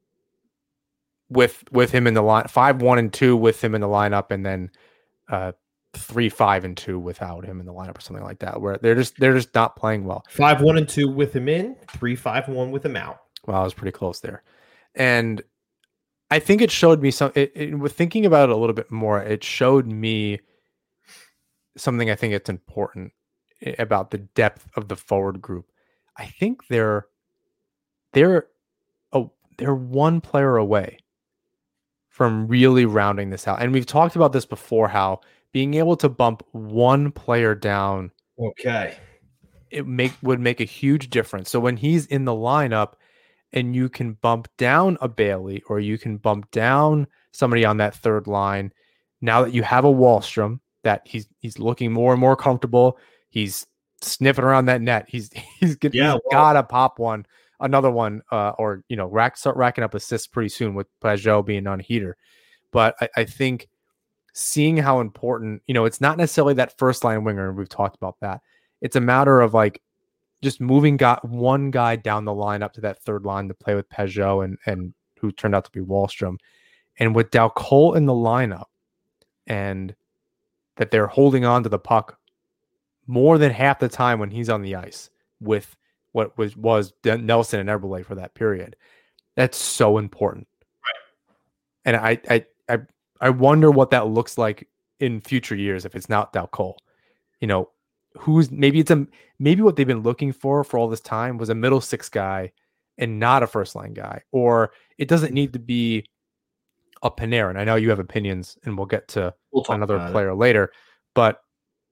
Speaker 5: with with him in the line. Five one and two with him in the lineup, and then uh, three five and two without him in the lineup, or something like that. Where they're just they're just not playing well.
Speaker 7: Five one and two with him in. Three five and one with him out.
Speaker 5: Well, I was pretty close there, and I think it showed me some. It, it, with thinking about it a little bit more, it showed me something I think it's important about the depth of the forward group. I think they're they're oh they're one player away from really rounding this out. And we've talked about this before, how being able to bump one player down,
Speaker 7: okay,
Speaker 5: it make would make a huge difference. So when he's in the lineup and you can bump down a Bailey, or you can bump down somebody on that third line, now that you have a Wahlstrom, that he's he's looking more and more comfortable. He's sniffing around that net. He's he's, get,
Speaker 7: yeah,
Speaker 5: he's
Speaker 7: well,
Speaker 5: gotta pop one, another one, uh, or you know, rack start racking up assists pretty soon with Peugeot being on a heater. But I, I think seeing how important, you know, it's not necessarily that first line winger, and we've talked about that. It's a matter of like just moving got one guy down the line up to that third line to play with Peugeot and and who turned out to be Wahlstrom, and with Dal Cole in the lineup, and that they're holding on to the puck more than half the time when he's on the ice with what was, was Nelson and Eberle for that period. That's so important.
Speaker 7: Right.
Speaker 5: And I, I, I, I wonder what that looks like in future years if it's not Dal Cole. You know, who's maybe it's a maybe what they've been looking for for all this time was a middle six guy and not a first line guy, or it doesn't need to be a Panarin. I know you have opinions, and we'll get to
Speaker 7: we'll
Speaker 5: another player it. later, but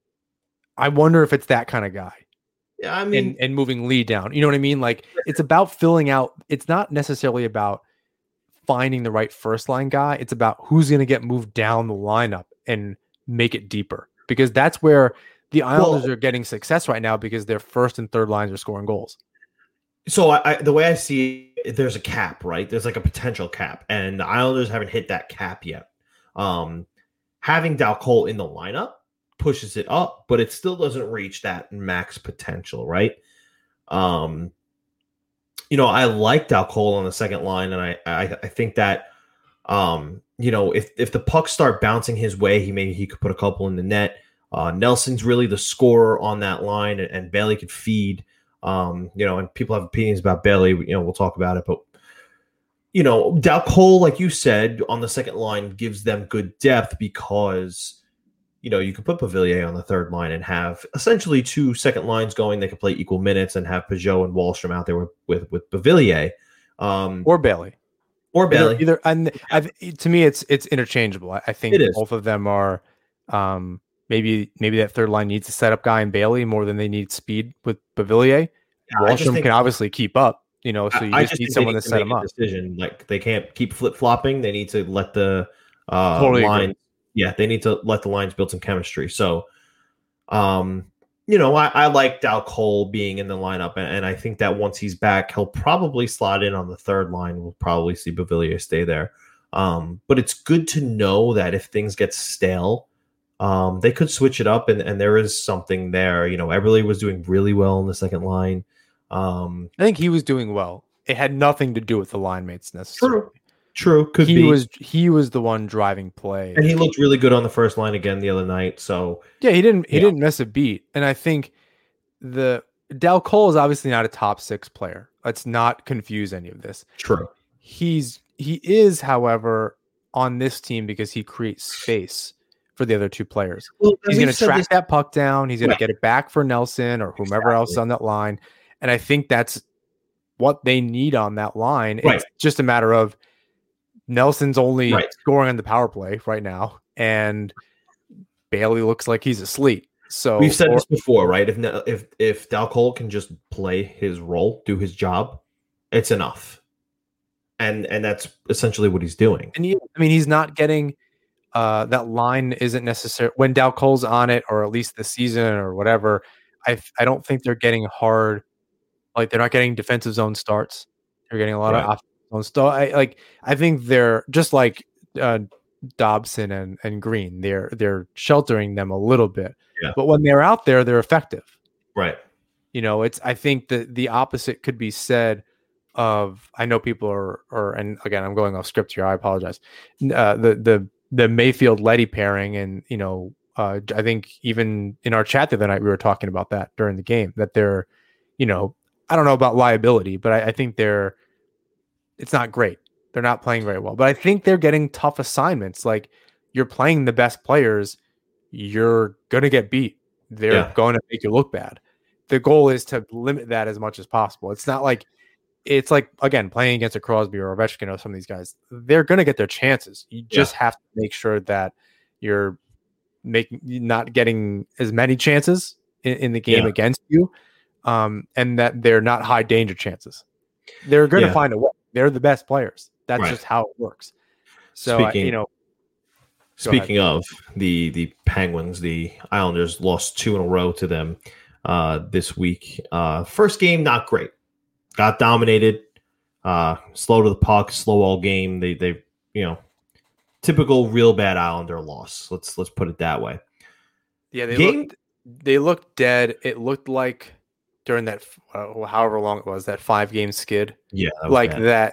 Speaker 5: I wonder if it's that kind of guy.
Speaker 7: Yeah, I mean,
Speaker 5: and, and moving Lee down. You know what I mean? Like, it's about filling out. It's not necessarily about finding the right first line guy. It's about who's going to get moved down the lineup and make it deeper, because that's where the Islanders well, are getting success right now, because their first and third lines are scoring goals.
Speaker 7: So I, I, the way I see it, there's a cap, right? There's like a potential cap, and the Islanders haven't hit that cap yet. Um, having Dal Cole in the lineup pushes it up, but it still doesn't reach that max potential, right? Um, you know, I like Dal Cole on the second line, and I, I, I think that, um, you know, if if the pucks start bouncing his way, he maybe he could put a couple in the net. Uh, Nelson's really the scorer on that line, and, and Bailey could feed. Um, you know, and people have opinions about Bailey. You know, we'll talk about it, but you know, Dal Cole, like you said, on the second line gives them good depth, because you know you can put Pavillier on the third line and have essentially two second lines going. They can play equal minutes and have Peugeot and Wahlstrom out there with with, with Pavillier, um,
Speaker 5: or Bailey,
Speaker 7: or Bailey.
Speaker 5: Either, either and I've, to me, it's it's interchangeable. I, I think both of them are. Um, Maybe maybe that third line needs a setup guy in Bailey more than they need speed with Pavillier. Yeah, Wahlstrom think, can obviously keep up, you know, so you
Speaker 7: I,
Speaker 5: just,
Speaker 7: I just
Speaker 5: need someone to,
Speaker 7: to
Speaker 5: set him up.
Speaker 7: Decision. Like, they can't keep flip-flopping. They need to let the uh,
Speaker 5: totally
Speaker 7: line
Speaker 5: agree.
Speaker 7: Yeah, they need to let the lines build some chemistry. So, um, you know, I, I like Dal Cole being in the lineup, and, and I think that once he's back, he'll probably slot in on the third line. We'll probably see Pavillier stay there. Um, but it's good to know that if things get stale, Um, they could switch it up, and, and there is something there. You know, Eberle was doing really well in the second line. Um,
Speaker 5: I think he was doing well. It had nothing to do with the line mates necessarily.
Speaker 7: True, true. Could
Speaker 5: he
Speaker 7: be.
Speaker 5: was he was the one driving play,
Speaker 7: and he looked really good on the first line again the other night. So
Speaker 5: yeah, he didn't he
Speaker 7: yeah.
Speaker 5: didn't miss a beat. And I think the Dal Cole is obviously not a top six player. Let's not confuse any of this.
Speaker 7: True.
Speaker 5: He's he is, however, on this team because he creates space for the other two players. Well, he's going to track this- that puck down. He's going right. to get it back for Nelson or whomever exactly. else on that line. And I think that's what they need on that line. Right. It's just a matter of Nelson's only right. scoring on the power play right now, and Bailey looks like he's asleep. So
Speaker 7: we've said
Speaker 5: or,
Speaker 7: this before, right? If if if Dal Cole can just play his role, do his job, it's enough. And and that's essentially what he's doing.
Speaker 5: And he, I mean, he's not getting Uh, that line isn't necessary when Dal Cole's on it, or at least this season or whatever. I I don't think they're getting hard, like they're not getting defensive zone starts. They're getting a lot right. of offensive zone. So I like I think they're just like uh, Dobson and, and Green. They're they're sheltering them a little bit.
Speaker 7: Yeah.
Speaker 5: But when they're out there, they're effective.
Speaker 7: Right.
Speaker 5: You know, it's I think that the opposite could be said of I know people are or and again I'm going off script here. I apologize. Uh, the the the Mayfield Letty pairing, and you know, uh, I think even in our chat the other night we were talking about that during the game, that they're, you know, I don't know about liability, but I, I think they're it's not great. They're not playing very well, but I think they're getting tough assignments. Like you're playing the best players, you're gonna get beat. They're
Speaker 7: Yeah.
Speaker 5: going to make you look bad. The goal is to limit that as much as possible. It's not like it's like again playing against a Crosby or a Ovechkin or some of these guys. They're going to get their chances. You just
Speaker 7: Yeah.
Speaker 5: have to make sure that you're making not getting as many chances in, in the game
Speaker 7: Yeah.
Speaker 5: against you, um, and that they're not high danger chances. They're going to
Speaker 7: Yeah.
Speaker 5: find a way. They're the best players. That's
Speaker 7: Right.
Speaker 5: just how it works. So I,
Speaker 7: Speaking-
Speaker 5: you know, go
Speaker 7: Speaking
Speaker 5: ahead.
Speaker 7: of the the Penguins, the Islanders lost two in a row to them uh, this week. Uh, first game, not great. Got dominated. Uh, slow to the puck, slow all game. They they you know typical real bad Islander loss. Let's let's put it that way.
Speaker 5: Yeah, they
Speaker 7: Game-
Speaker 5: looked they looked dead. It looked like during that uh, however long it was, that five game skid,
Speaker 7: Yeah, that was
Speaker 5: like
Speaker 7: bad.
Speaker 5: that,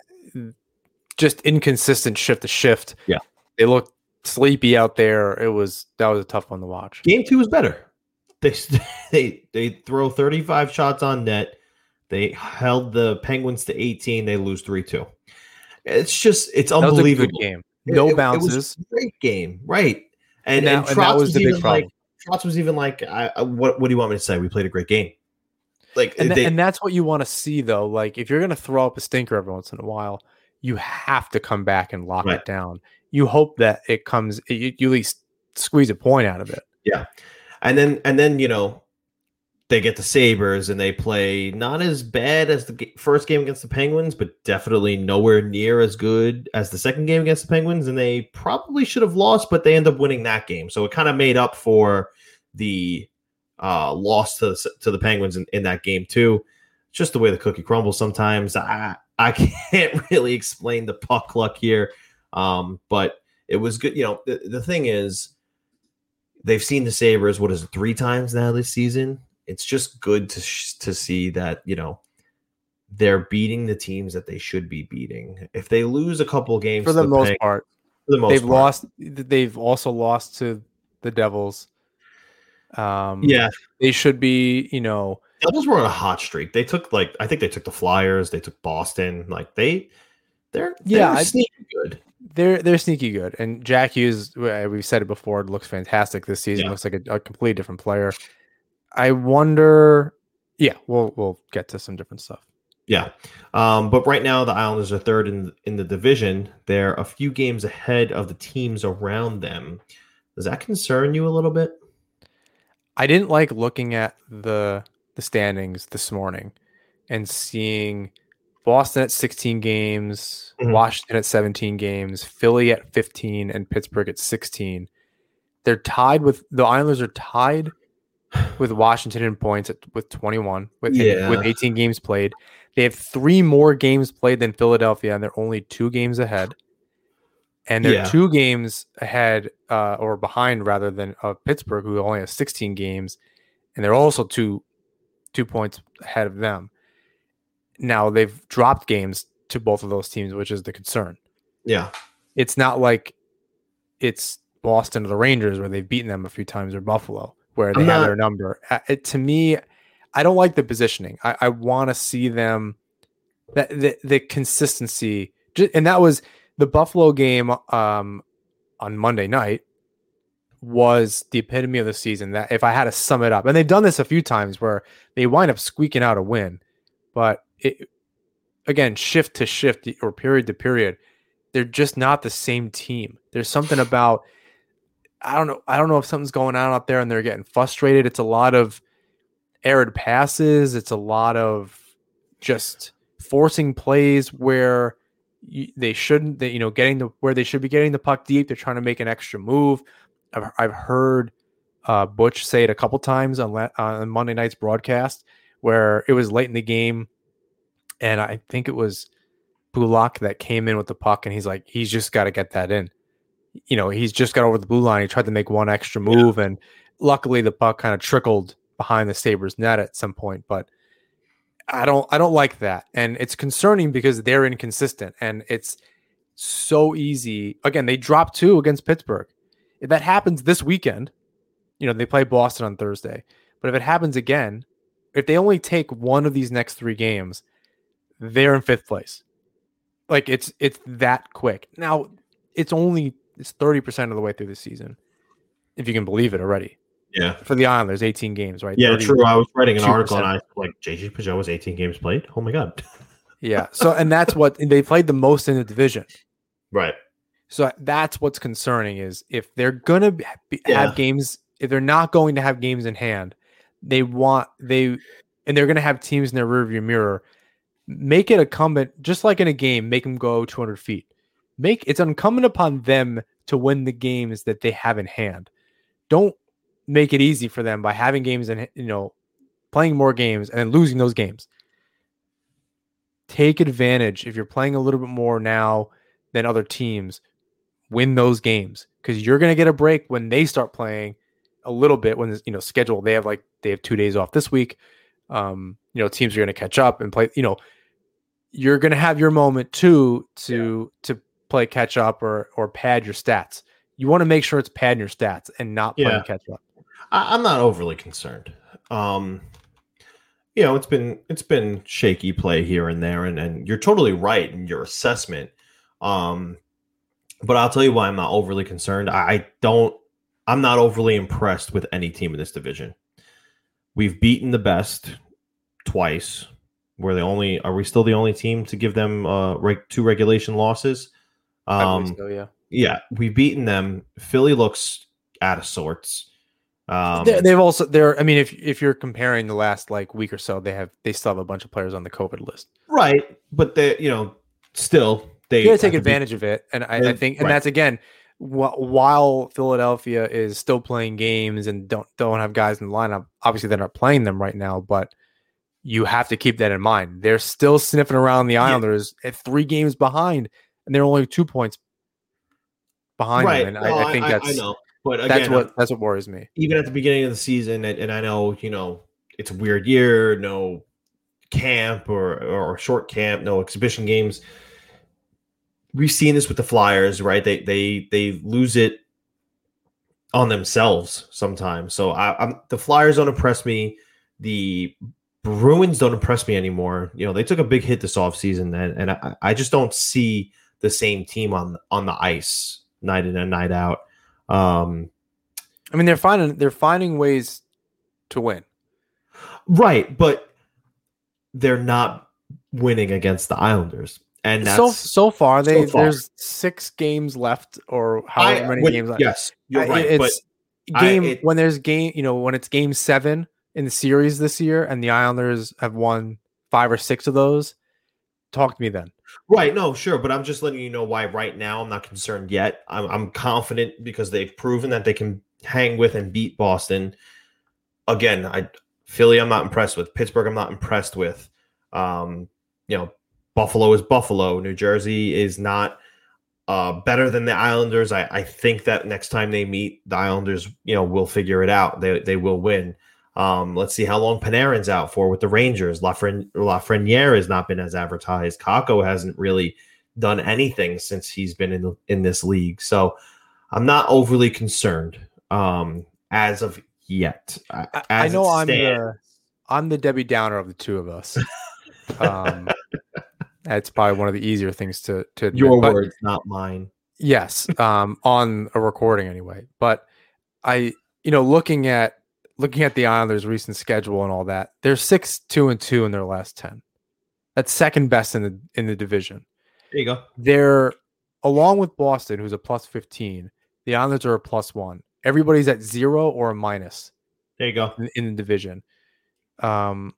Speaker 5: just inconsistent shift to shift.
Speaker 7: Yeah.
Speaker 5: They looked sleepy out there. It was that was a tough one to watch.
Speaker 7: Game two was better. They they they throw thirty-five shots on net. They held the Penguins to eighteen. They lose three two. It's just it's
Speaker 5: That was a
Speaker 7: unbelievable.
Speaker 5: good game.
Speaker 7: It-
Speaker 5: No
Speaker 7: it- it
Speaker 5: bounces.
Speaker 7: was a great game, right? And
Speaker 5: And that-
Speaker 7: and,
Speaker 5: and that
Speaker 7: Trotz
Speaker 5: was
Speaker 7: was,
Speaker 5: the big
Speaker 7: even
Speaker 5: problem.
Speaker 7: like Trotz was even like, I, I, what what do you want me to say? We played a great game. Like
Speaker 5: and, tha-
Speaker 7: they,
Speaker 5: and that's what you want to see, though. Like if you're going to throw up a stinker every once in a while, you have to come back and lock
Speaker 7: Right.
Speaker 5: it down. You hope that it comes. You, you at least squeeze a point out of it.
Speaker 7: yeah, and then and then you know they get the Sabres and they play not as bad as the g- first game against the Penguins, but definitely nowhere near as good as the second game against the Penguins. And they probably should have lost, but they end up winning that game. So it kind of made up for the uh, loss to the, to the Penguins in, in that game too. Just the way the cookie crumbles sometimes. I I can't really explain the puck luck here, um, but it was good. You know, the, the thing is, they've seen the Sabres, what is it, three times now this season? It's just good to sh- to see that, you know, they're beating the teams that they should be beating. If they lose a couple games
Speaker 5: For the
Speaker 7: to
Speaker 5: most
Speaker 7: Peng-
Speaker 5: part,
Speaker 7: for the most
Speaker 5: they've
Speaker 7: part.
Speaker 5: lost. They've also lost to the Devils. Um,
Speaker 7: Yeah,
Speaker 5: they should be. You know,
Speaker 7: Devils were on a hot streak. They took like I think they took the Flyers, they took Boston. Like they, they're
Speaker 5: Yeah,
Speaker 7: they're
Speaker 5: I-
Speaker 7: sneaky good.
Speaker 5: they're they're sneaky good. And Jack Hughes, uh, we've said it before, looks fantastic this season.
Speaker 7: Yeah.
Speaker 5: Looks like a, a completely different player. I wonder. Yeah, we'll we'll get to some different stuff.
Speaker 7: Yeah, um, but right now the Islanders are third in in the division. They're a few games ahead of the teams around them. Does that concern you a little bit?
Speaker 5: I didn't like looking at the the standings this morning and seeing Boston at sixteen games,
Speaker 7: Mhm.
Speaker 5: Washington at seventeen games, Philly at fifteen, and Pittsburgh at sixteen. They're tied with the Islanders are tied with Washington in points at, with twenty-one with
Speaker 7: Yeah.
Speaker 5: with eighteen games played. They have three more games played than Philadelphia, and they're only two games ahead. And they're
Speaker 7: Yeah.
Speaker 5: two games ahead uh, or behind rather than uh, Pittsburgh, who only has sixteen games, and they're also two two points ahead of them. Now they've dropped games to both of those teams, which is the concern.
Speaker 7: Yeah,
Speaker 5: It's not like it's Boston or the Rangers where they've beaten them a few times, or Buffalo where they
Speaker 7: I'm
Speaker 5: have
Speaker 7: not-
Speaker 5: their number. Uh, It, to me, I don't like the positioning. I, I want to see them that the, the consistency, ju- and that was the Buffalo game um, on Monday night was the epitome of the season. That if I had to sum it up, and they've done this a few times where they wind up squeaking out a win, but it, again, shift to shift or period to period, they're just not the same team. There's something about I don't know. I don't know if something's going on out there and they're getting frustrated. It's a lot of arid passes. It's a lot of just forcing plays where you, they shouldn't. They, you know, getting the where they should be getting the puck deep. They're trying to make an extra move. I've, I've heard uh, Butch say it a couple times on la- on Monday night's broadcast where it was late in the game, and I think it was Pulak that came in with the puck, and he's like, he's just got to get that in. You know, he's just got over the blue line. He tried to make one extra move, yeah. and luckily the puck kind of trickled behind the Sabres net at some point. But I don't, I don't like that, and it's concerning because they're inconsistent, and it's so easy. Again, they dropped two against Pittsburgh. If that happens this weekend, you know, they play Boston on Thursday. But if it happens again, if they only take one of these next three games, they're in fifth place. Like it's it's that quick. Now it's only it's thirty percent of the way through the season, if you can believe it already.
Speaker 7: Yeah.
Speaker 5: For the Islanders, eighteen games, right?
Speaker 7: Yeah, true. I was writing an article and I like J G Peugeot was eighteen games played. Oh my god.
Speaker 5: Yeah. So and that's what they played the most in the division.
Speaker 7: Right.
Speaker 5: So that's what's concerning is if they're gonna be,
Speaker 7: yeah.
Speaker 5: have games, if they're not going to have games in hand, they want they and they're gonna have teams in their rearview mirror. Make it incumbent, just like in a game, make them go two hundred feet. Make it's incumbent upon them to win the games that they have in hand. Don't make it easy for them by having games and you know playing more games and then losing those games. Take advantage if you're playing a little bit more now than other teams. Win those games because you're going to get a break when they start playing a little bit. When you know schedule, they have like they have two days off this week. Um, you know teams are going to catch up and play. You know. You're going to have your moment too to yeah. to play catch up or or pad your stats. You want to make sure it's padding your stats and not playing yeah. catch up.
Speaker 7: I, I'm not overly concerned. Um, you know, it's been it's been shaky play here and there, and, and you're totally right in your assessment. Um, but I'll tell you why I'm not overly concerned. I, I don't. I'm not overly impressed with any team in this division. We've beaten the best twice. We're the only. Are we still the only team to give them uh, reg, two regulation losses? Um,
Speaker 5: so, yeah,
Speaker 7: yeah, we've beaten them. Philly looks out of sorts. Um,
Speaker 5: they, they've also they're. I mean, if if you're comparing the last like week or so, they have they still have a bunch of players on the COVID list,
Speaker 7: right? But they, you know, still they
Speaker 5: you got to take advantage be, of it, and I, I think, and right. that's again, wh- while Philadelphia is still playing games and don't don't have guys in the lineup. Obviously, they're not playing them right now, but. You have to keep that in mind. They're still sniffing around the Islanders yeah. at three games behind, and they're only two points behind
Speaker 7: right.
Speaker 5: them. And
Speaker 7: no,
Speaker 5: I, I think
Speaker 7: I,
Speaker 5: that's
Speaker 7: I know, but again,
Speaker 5: that's what
Speaker 7: I'm,
Speaker 5: that's what worries me.
Speaker 7: Even at the beginning of the season, and, and I know you know it's a weird year, no camp or or short camp, no exhibition games. We've seen this with the Flyers, right? They they they lose it on themselves sometimes. So I, I'm the Flyers don't impress me. The Bruins don't impress me anymore. You know, they took a big hit this offseason, and, and I, I just don't see the same team on on the ice night in and night out. Um,
Speaker 5: I mean, they're finding they're finding ways to win,
Speaker 7: right? But they're not winning against the Islanders, and that's
Speaker 5: so so far. They
Speaker 7: so far.
Speaker 5: There's six games left, or however
Speaker 7: I,
Speaker 5: many
Speaker 7: when,
Speaker 5: games left.
Speaker 7: Yes, you're right.
Speaker 5: It's
Speaker 7: but
Speaker 5: game
Speaker 7: I, it,
Speaker 5: when there's game. You know, when it's game seven. In the series this year, and the Islanders have won five or six of those. Talk to me then.
Speaker 7: Right, no, sure, but I'm just letting you know why right now I'm not concerned yet. I'm, I'm confident because they've proven that they can hang with and beat Boston. Again, I Philly I'm not impressed with. Pittsburgh I'm not impressed with. Um, you know, Buffalo is Buffalo. New Jersey is not uh, better than the Islanders. I, I think that next time they meet, the Islanders, you know, will figure it out. They they will win. Um, let's see how long Panarin's out for with the Rangers. Lafren- Lafreniere has not been as advertised. Kakko hasn't really done anything since he's been in in this league. So I'm not overly concerned um, as of yet.
Speaker 5: As I know I'm the, I'm the Debbie Downer of the two of us. Um, that's probably one of the easier things to, to admit.
Speaker 7: Your
Speaker 5: but,
Speaker 7: words, not mine.
Speaker 5: Yes, um, on a recording anyway. But I, you know, looking at Looking at the Islanders' recent schedule and all that, they're six two and two in their last ten. That's second best in the in the division.
Speaker 7: There you go.
Speaker 5: They're along with Boston, who's a plus fifteen. The Islanders are a plus one. Everybody's at zero or a minus.
Speaker 7: There you go
Speaker 5: in, in the division. Um,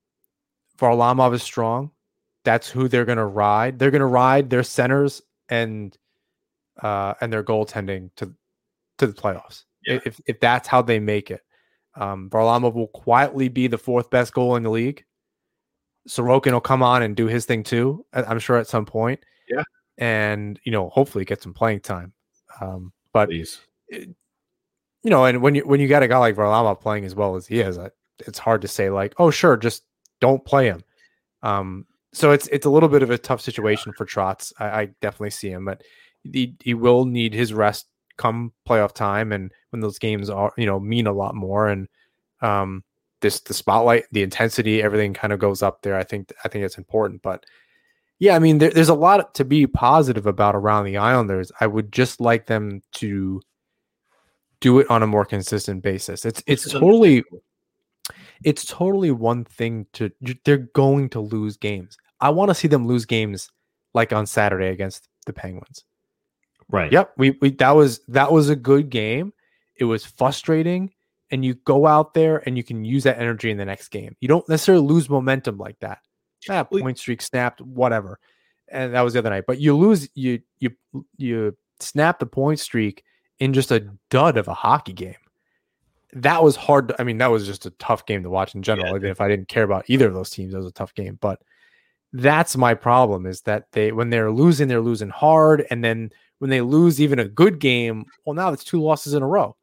Speaker 5: Varlamov is strong. That's who they're going to ride. They're going to ride their centers and uh, and their goaltending to to the playoffs. Yeah. If if that's how they make it. Um, Varlamov will quietly be the fourth best goal in the league. Sorokin will come on and do his thing too. I- I'm sure at some point.
Speaker 7: Yeah.
Speaker 5: And, you know, hopefully get some playing time. Um, but,
Speaker 7: Please.
Speaker 5: it, you know, and when you, when you got a guy like Varlamov playing as well as he is, I, it's hard to say like, oh, sure, just don't play him. Um, so it's, it's a little bit of a tough situation for Trotz. I, I definitely see him, but he, he will need his rest come playoff time. And when those games are, you know, mean a lot more. And, um, this, the spotlight, the intensity, everything kind of goes up there. I think, I think it's important, but yeah, I mean, there, there's a lot to be positive about around the Islanders. I would just like them to do it on a more consistent basis. It's, it's totally, it's totally one thing to, they're going to lose games. I want to see them lose games like on Saturday against the Penguins.
Speaker 7: Right.
Speaker 5: Yep. We, we, that was, that was a good game. It was frustrating. And you go out there and you can use that energy in the next game. You don't necessarily lose momentum like that. Ah, point streak snapped, whatever. And that was the other night. But you lose, you you you snap the point streak in just a dud of a hockey game. That was hard. To, I mean, that was just a tough game to watch in general. Yeah. Even if I didn't care about either of those teams, it was a tough game. But that's my problem is that they, when they're losing, they're losing hard. And then when they lose even a good game, well, now it's two losses in a row.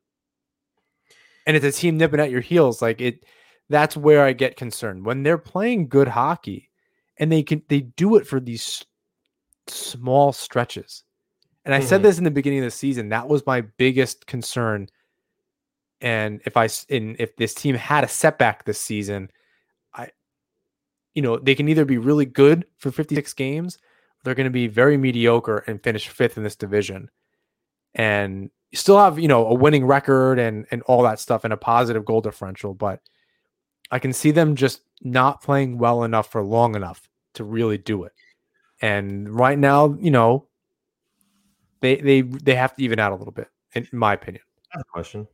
Speaker 5: And it's a team nipping at your heels. Like it, that's where I get concerned when they're playing good hockey and they can, they do it for these small stretches. And I mm-hmm. said this in the beginning of the season, that was my biggest concern. And if I, in, if this team had a setback this season, I, you know, they can either be really good for fifty-six games, or they're going to be very mediocre and finish fifth in this division. And you still have, you know, a winning record and, and all that stuff and a positive goal differential, but I can see them just not playing well enough for long enough to really do it. And right now, you know, they they they have to even out a little bit, in my opinion.
Speaker 7: I have a question.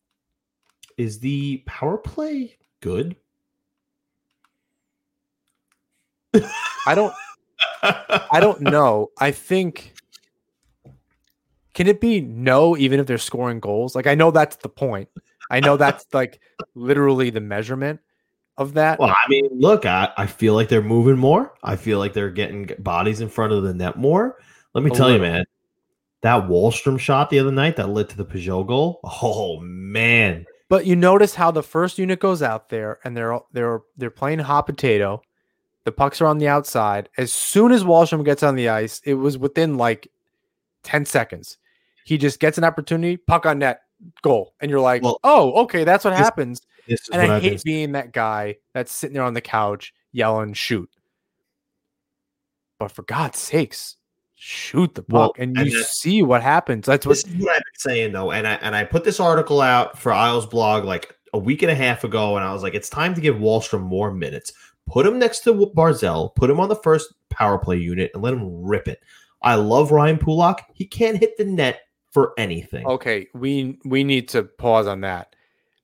Speaker 7: Is the power play good?
Speaker 5: I don't I don't know. I think can it be no, even if they're scoring goals? Like, I know that's the point. I know that's like literally the measurement of that.
Speaker 7: Well, I mean, look, I, I feel like they're moving more. I feel like they're getting bodies in front of the net more. Let me
Speaker 5: A
Speaker 7: tell
Speaker 5: little.
Speaker 7: you, man, that Wahlstrom shot the other night that led to the Peugeot goal. Oh, man.
Speaker 5: But you notice how the first unit goes out there and they're they're they're playing hot potato. The pucks are on the outside. As soon as Wahlstrom gets on the ice, it was within like ten seconds. He just gets an opportunity, puck on net, goal. And you're like, well, oh, okay, that's what
Speaker 7: this,
Speaker 5: happens.
Speaker 7: This
Speaker 5: and I
Speaker 7: I've
Speaker 5: hate
Speaker 7: been...
Speaker 5: being that guy that's sitting there on the couch yelling, shoot. But for God's sakes, shoot the puck.
Speaker 7: Well,
Speaker 5: and
Speaker 7: and
Speaker 5: you see what happens. That's what,
Speaker 7: this is what I've been saying, though. And I, and I put this article out for Isles blog like a week and a half ago, and I was like, it's time to give Wahlstrom more minutes. Put him next to Barzell, put him on the first power play unit, and let him rip it. I love Ryan Pulock. He can't hit the net for anything.
Speaker 5: Okay, we we need to pause on that.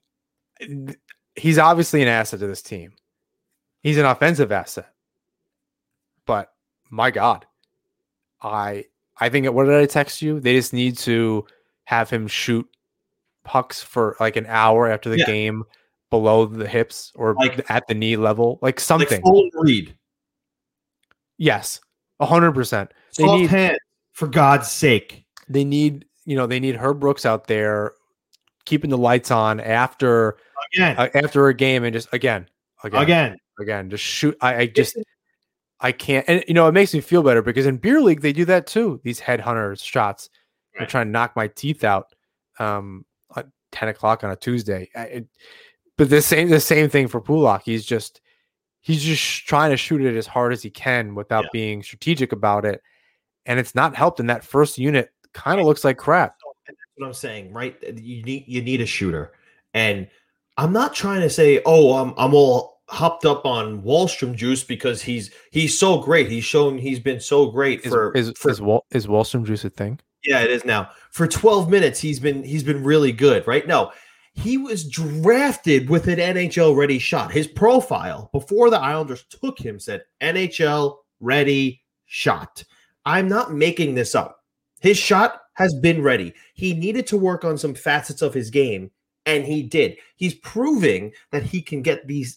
Speaker 5: He's obviously an asset to this team. He's an offensive asset. But my God, I I think, what did I text you? They just need to have him shoot pucks for like an hour after the yeah. game below the hips or like, at the knee level, like something.
Speaker 7: Like full read.
Speaker 5: Yes, one hundred percent. They
Speaker 7: Soft
Speaker 5: need,
Speaker 7: hand, for God's sake.
Speaker 5: They need, you know, they need Herb Brooks out there keeping the lights on after
Speaker 7: again
Speaker 5: uh, after a game and just again, again,
Speaker 7: again,
Speaker 5: again, just shoot. I, I just, I can't. And, you know, it makes me feel better because in beer league, they do that too. These headhunters shots. Right. They're trying to knock my teeth out um, at ten o'clock on a Tuesday. I, it, but the same, the same thing for Pulock. He's just, he's just trying to shoot it as hard as he can without yeah. being strategic about it. And it's not helped in that first unit. Kind of looks like crap.
Speaker 7: That's what I'm saying, right? You need you need a shooter, and I'm not trying to say, oh, I'm I'm all hopped up on Wahlstrom juice because he's he's so great. He's shown he's been so great
Speaker 5: is,
Speaker 7: for
Speaker 5: is
Speaker 7: for,
Speaker 5: is, Wal, is Wahlstrom juice a thing?
Speaker 7: Yeah, it is now. For twelve minutes, he's been he's been really good, right? No, he was drafted with an N H L ready shot. His profile before the Islanders took him said N H L ready shot. I'm not making this up. His shot has been ready. He needed to work on some facets of his game, and he did. He's proving that he can get these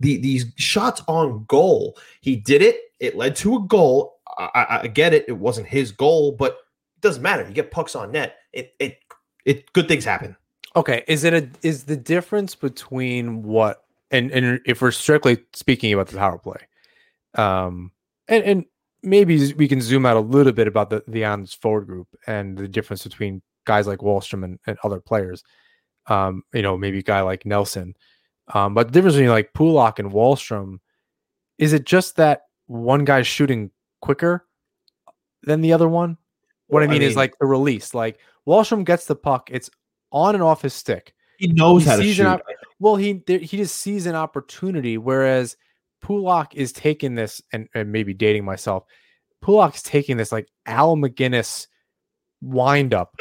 Speaker 7: the these shots on goal. He did it. It led to a goal. I, I, I get it. It wasn't his goal, but it doesn't matter. You get pucks on net. It it it good things happen.
Speaker 5: Okay, is it a is the difference between what and and if we're strictly speaking about the power play, um, and and maybe we can zoom out a little bit about the the Islanders forward group and the difference between guys like Wahlstrom and, and other players. Um, you know, maybe a guy like Nelson. Um, but the difference between like Pulock and Wahlstrom, is it just that one guy's shooting quicker than the other one? What well, I, mean I mean is like the release. Like Wahlstrom gets the puck, it's on and off his stick.
Speaker 7: He knows
Speaker 5: he
Speaker 7: how to shoot.
Speaker 5: Op- well, he he just sees an opportunity, whereas Pulock is taking this, and, and maybe dating myself, Pulock's taking this like Al McGinnis wind up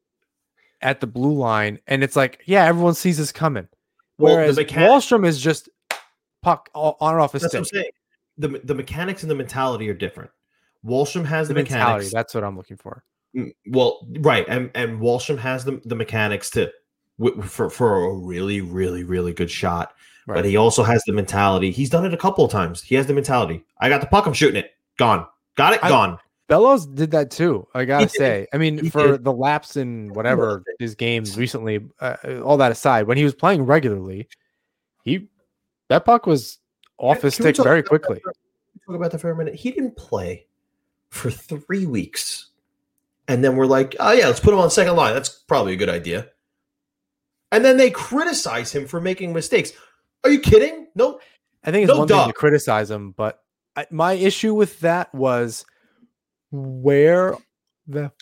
Speaker 5: at the blue line, and it's like, yeah, everyone sees this coming. Whereas well, mechanic- Wahlstrom is just puck on and off his
Speaker 7: that's
Speaker 5: stick.
Speaker 7: What I'm saying. The, the mechanics and the mentality are different. Wahlstrom has the, the
Speaker 5: mentality.
Speaker 7: mechanics.
Speaker 5: That's what I'm looking for.
Speaker 7: Well, right, and and Wahlstrom has the, the mechanics to for for a really, really, really good shot. Right. But he also has the mentality. He's done it a couple of times. He has the mentality. I got the puck. I'm shooting it. Gone. Got it. I, gone.
Speaker 5: Bellows did that too. I gotta say. I mean, he for did. the lapse in whatever his games recently, uh, all that aside, when he was playing regularly, he that puck was off yeah, his stick very quickly.
Speaker 7: About, talk about that for a minute. He didn't play for three weeks, and then we're like, oh yeah, let's put him on the second line. That's probably a good idea. And then they criticize him for making mistakes. Are you kidding? No.
Speaker 5: I think it's
Speaker 7: no
Speaker 5: one
Speaker 7: duck.
Speaker 5: thing to criticize him, but I, my issue with that was where the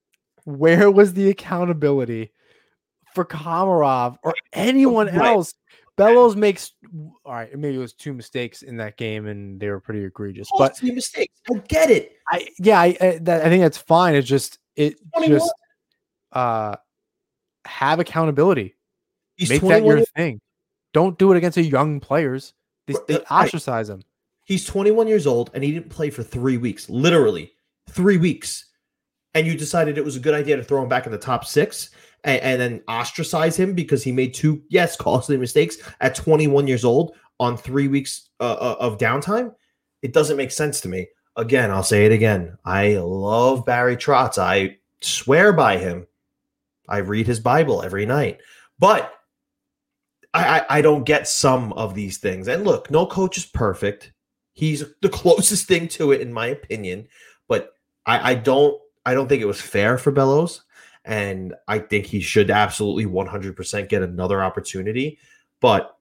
Speaker 5: where was the accountability for Komarov or anyone right. else? Bellows makes all right. Maybe it was two mistakes in that game, and they were pretty egregious. Oh, but
Speaker 7: two mistakes. I get it.
Speaker 5: I yeah. I I, that, I think that's fine. It's just it
Speaker 7: twenty-one.
Speaker 5: Just uh have accountability.
Speaker 7: He's
Speaker 5: Make that your years. thing. Don't do it against the young players. They, they ostracize him.
Speaker 7: He's twenty-one years old, and he didn't play for three weeks. Literally three weeks. And you decided it was a good idea to throw him back in the top six and, and then ostracize him because he made two, yes, costly mistakes at twenty-one years old on three weeks uh, of downtime. It doesn't make sense to me. Again, I'll say it again. I love Barry Trotz. I swear by him. I read his Bible every night. But I, I, I don't get some of these things. And look, no coach is perfect. He's the closest thing to it, in my opinion. But I, I don't I don't think it was fair for Bellows. And I think he should absolutely one hundred percent get another opportunity. But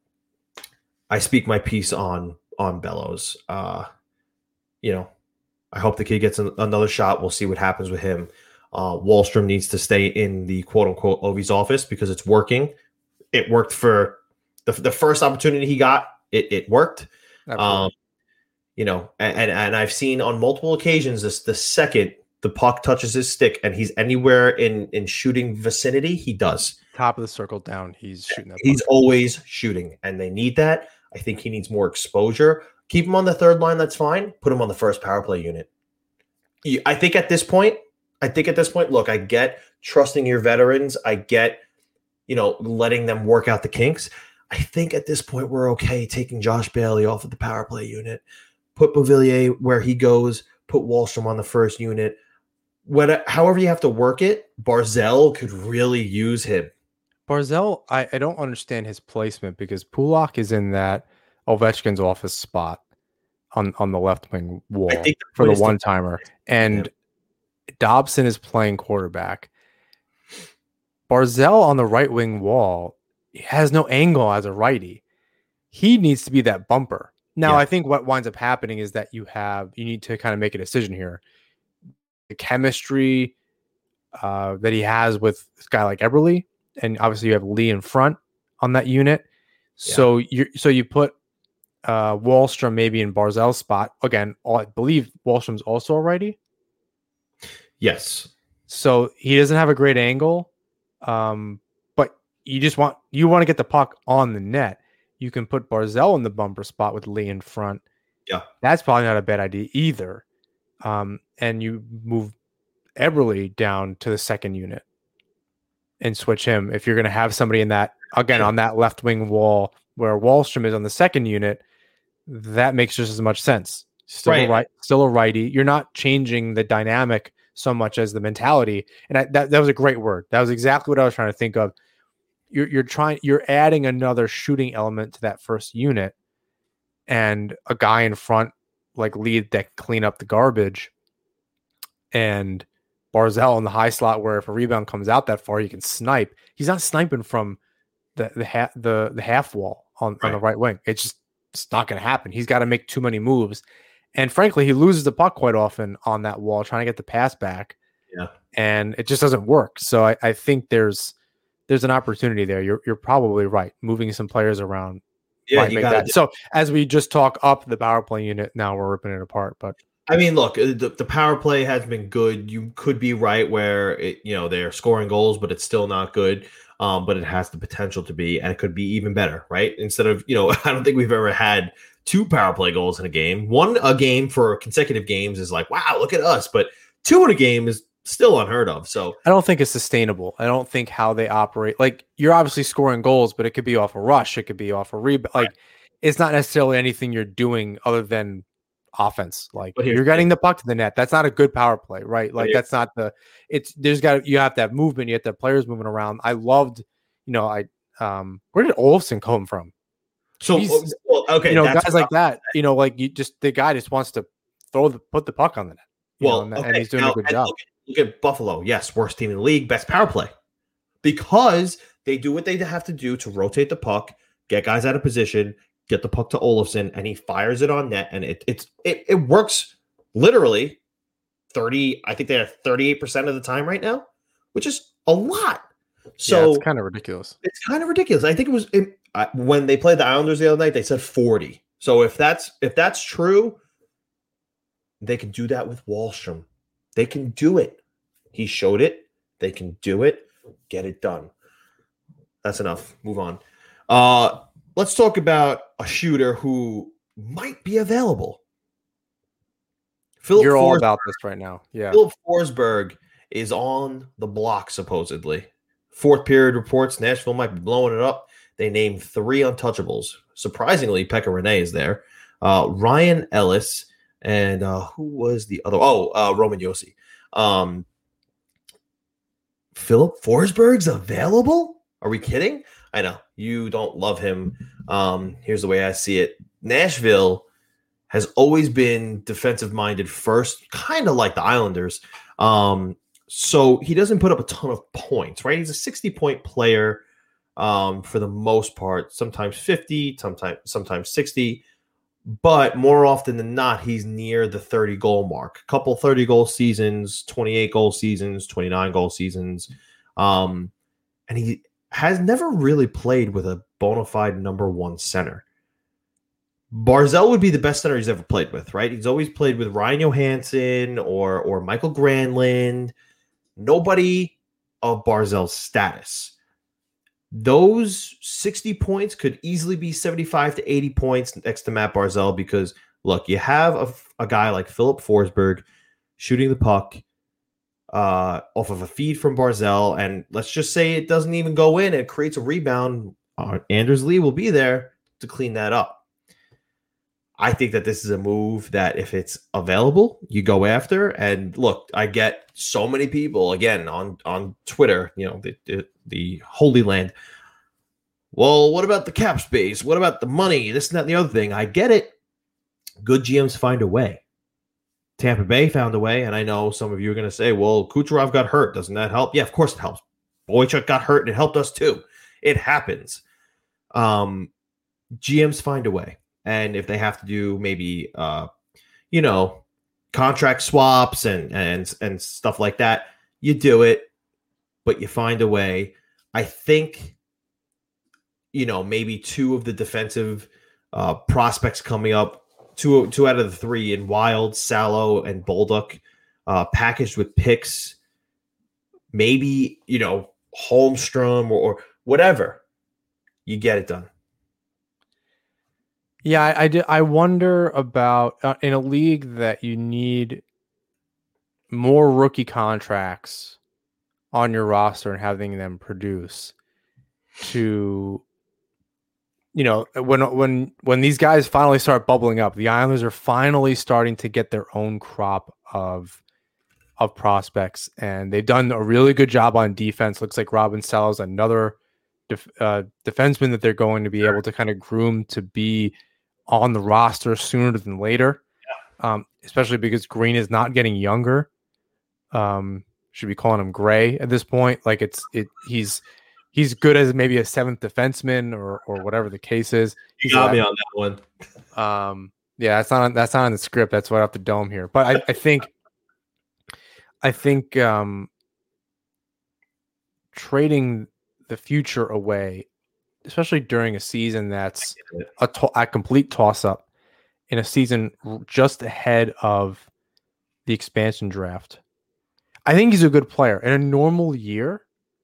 Speaker 7: I speak my piece on on Bellows. Uh, you know, I hope the kid gets an, another shot. We'll see what happens with him. Uh, Wahlstrom needs to stay in the quote-unquote Ovi's office because it's working. It worked for the, the first opportunity he got. It, it worked. Um, you know, and, and I've seen on multiple occasions this the second the puck touches his stick and he's anywhere in, in shooting vicinity, he does.
Speaker 5: Top of the circle down, he's shooting that
Speaker 7: He's
Speaker 5: puck.
Speaker 7: always shooting, and they need that. I think he needs more exposure. Keep him on the third line, that's fine. Put him on the first power play unit. I think at this point, I think at this point, look, I get trusting your veterans. I get, you know, letting them work out the kinks. I think at this point we're okay taking Josh Bailey off of the power play unit, put Beauvillier where he goes, put Wahlstrom on the first unit. What, however you have to work it, Barzal could really use him.
Speaker 5: Barzal, I, I don't understand his placement because Pulock is in that Ovechkin's office spot on, on the left wing wall for the one timer, and yeah. Dobson is playing quarterback. Barzal on the right wing wall has no angle as a righty. He needs to be that bumper. Now, yeah. I think what winds up happening is that you have you need to kind of make a decision here. The chemistry uh, that he has with this guy like Eberle, and obviously you have Lee in front on that unit. Yeah. So you so you put uh, Wahlstrom maybe in Barzal's spot again. I believe Wahlstrom's also a righty.
Speaker 7: Yes.
Speaker 5: So he doesn't have a great angle, um, but you just want you want to get the puck on the net. You can put Barzal in the bumper spot with Lee in front.
Speaker 7: Yeah,
Speaker 5: that's probably not a bad idea either. Um, and you move Eberle down to the second unit and switch him if you're going to have somebody in that again on that left wing wall where Wahlstrom is on the second unit. that makes just as much sense. Still
Speaker 7: Right.
Speaker 5: a right, still a righty. You're not changing the dynamic so much as the mentality. And I, that that was a great word. That was exactly what I was trying to think of. You're you're trying you're adding another shooting element to that first unit, and a guy in front like lead that can clean up the garbage. And Barzal in the high slot, where if a rebound comes out that far, you can snipe. He's not sniping from the the ha- the the half wall on,
Speaker 7: Right.
Speaker 5: on the right wing. It's just it's not going to happen. He's got to make too many moves, and frankly, he loses the puck quite often on that wall trying to get the pass back.
Speaker 7: Yeah,
Speaker 5: and it just doesn't work. So I, I think there's there's an opportunity there. You're you're probably right. Moving some players around
Speaker 7: yeah.
Speaker 5: might
Speaker 7: You
Speaker 5: make
Speaker 7: gotta
Speaker 5: that.
Speaker 7: do-
Speaker 5: So as we just talk up the power play unit, now we're ripping it apart. But
Speaker 7: I mean, look, uh, the, the power play has been good. You could be right where it, you know, they're scoring goals, but it's still not good. Um, but it has the potential to be, and it could be even better, right? Instead of, you know, I don't think we've ever had two power play goals in a game. One a game for consecutive games is like, wow, look at us. But two in a game is still unheard of. So
Speaker 5: I don't think it's sustainable. I don't think how they operate. Like, you're obviously scoring goals, but it could be off a rush. It could be off a rebound. Like, it's not necessarily anything you're doing other than offense. Like,
Speaker 7: But here's
Speaker 5: you're
Speaker 7: the
Speaker 5: getting
Speaker 7: thing.
Speaker 5: the puck to the net. That's not a good power play, right? Like,
Speaker 7: here-
Speaker 5: that's not the. It's there's got you have to have movement. You have to have players moving around. I loved, you know, I um, where did Olofsson come from?
Speaker 7: so
Speaker 5: He's-
Speaker 7: well, okay,
Speaker 5: you know,
Speaker 7: that's
Speaker 5: guys
Speaker 7: what
Speaker 5: like that. You know, like you just the guy just wants to throw the put the puck on the net. you
Speaker 7: Well,
Speaker 5: know, and, and
Speaker 7: okay,
Speaker 5: he's doing
Speaker 7: now-
Speaker 5: a good
Speaker 7: and
Speaker 5: job.
Speaker 7: Look, look at Buffalo. Yes, worst team in the league, best power play. Because they do what they have to do to rotate the puck, get guys out of position, get the puck to Olofsson, and he fires it on net, and it it's it, it works literally thirty. I think they're thirty-eight percent of the time right now, which is a lot. So
Speaker 5: yeah, it's kind of ridiculous.
Speaker 7: it's kind of ridiculous. I think it was it, uh, when they played the Islanders the other night. They said forty. So if that's if that's true, they can do that with Wallstrom. They can do it. He showed it. They can do it. Get it done. That's enough. Move on. Uh, let's talk about a shooter who might be available. Philip
Speaker 5: You're all
Speaker 7: Forsberg.
Speaker 5: about this right now. Yeah.
Speaker 7: Philip Forsberg is on the block, supposedly. Fourth period reports Nashville might be blowing it up. They named three untouchables. Surprisingly, Pekka Rinne is there. Uh, Ryan Ellis, and uh, who was the other? Oh, uh, Roman Josi. Um, Philip Forsberg's available? Are we kidding? I know. You don't love him. Um, here's the way I see it. Nashville has always been defensive-minded first, kind of like the Islanders. Um, so he doesn't put up a ton of points, right? He's a sixty-point player um, for the most part, sometimes fifty, sometimes sometimes sixty. But more often than not, he's near the thirty-goal mark. A couple thirty-goal seasons, twenty-eight-goal seasons, twenty-nine-goal seasons. Um, and he has never really played with a bona fide number one center. Barzal would be the best center he's ever played with, right? He's always played with Ryan Johansson or or Michael Granlund. Nobody of Barzal's status. Those sixty points could easily be seventy-five to eighty points next to Matt Barzal because, look, you have a, a guy like Philip Forsberg shooting the puck uh, off of a feed from Barzal, and let's just say it doesn't even go in and creates a rebound. Uh, Anders Lee will be there to clean that up. I think that this is a move that if it's available, you go after. And look, I get so many people again on, on Twitter, you know, the, the, the Holy Land. Well, what about the cap space? What about the money? This and that and the other thing. I get it. Good G Ms find a way. Tampa Bay found a way. And I know some of you are going to say, well, Kucherov got hurt. Doesn't that help? Yeah, of course it helps. Boychuk got hurt and it helped us too. It happens. Um, G Ms find a way. And if they have to do maybe, uh, you know, contract swaps and and and stuff like that, you do it, but you find a way. I think, you know, maybe two of the defensive uh, prospects coming up, two two out of the three in Wild, Salo, and Bolduc, uh, packaged with picks, maybe, you know, Holmstrom or, or whatever, you get it done.
Speaker 5: Yeah, I, I, did, I wonder about uh, in a league that you need more rookie contracts on your roster and having them produce to, you you know, when when when these guys finally start bubbling up, the Islanders are finally starting to get their own crop of of prospects, and they've done a really good job on defense. Looks like Robin Sells, another def, uh, defenseman that they're going to be able to kind of groom to be on the roster sooner than later, yeah. um, especially because Green is not getting younger. Um, should be calling him Gray at this point. Like it's it he's he's good as maybe a seventh defenseman or or whatever the case is.
Speaker 7: You got me on that one.
Speaker 5: Um, yeah, that's not on, that's not on the script. That's right off the dome here. But I, I think I think um, trading the future away, especially during a season that's a, to- a complete toss up, in a season just ahead of the expansion draft. I think he's a good player. In a normal year,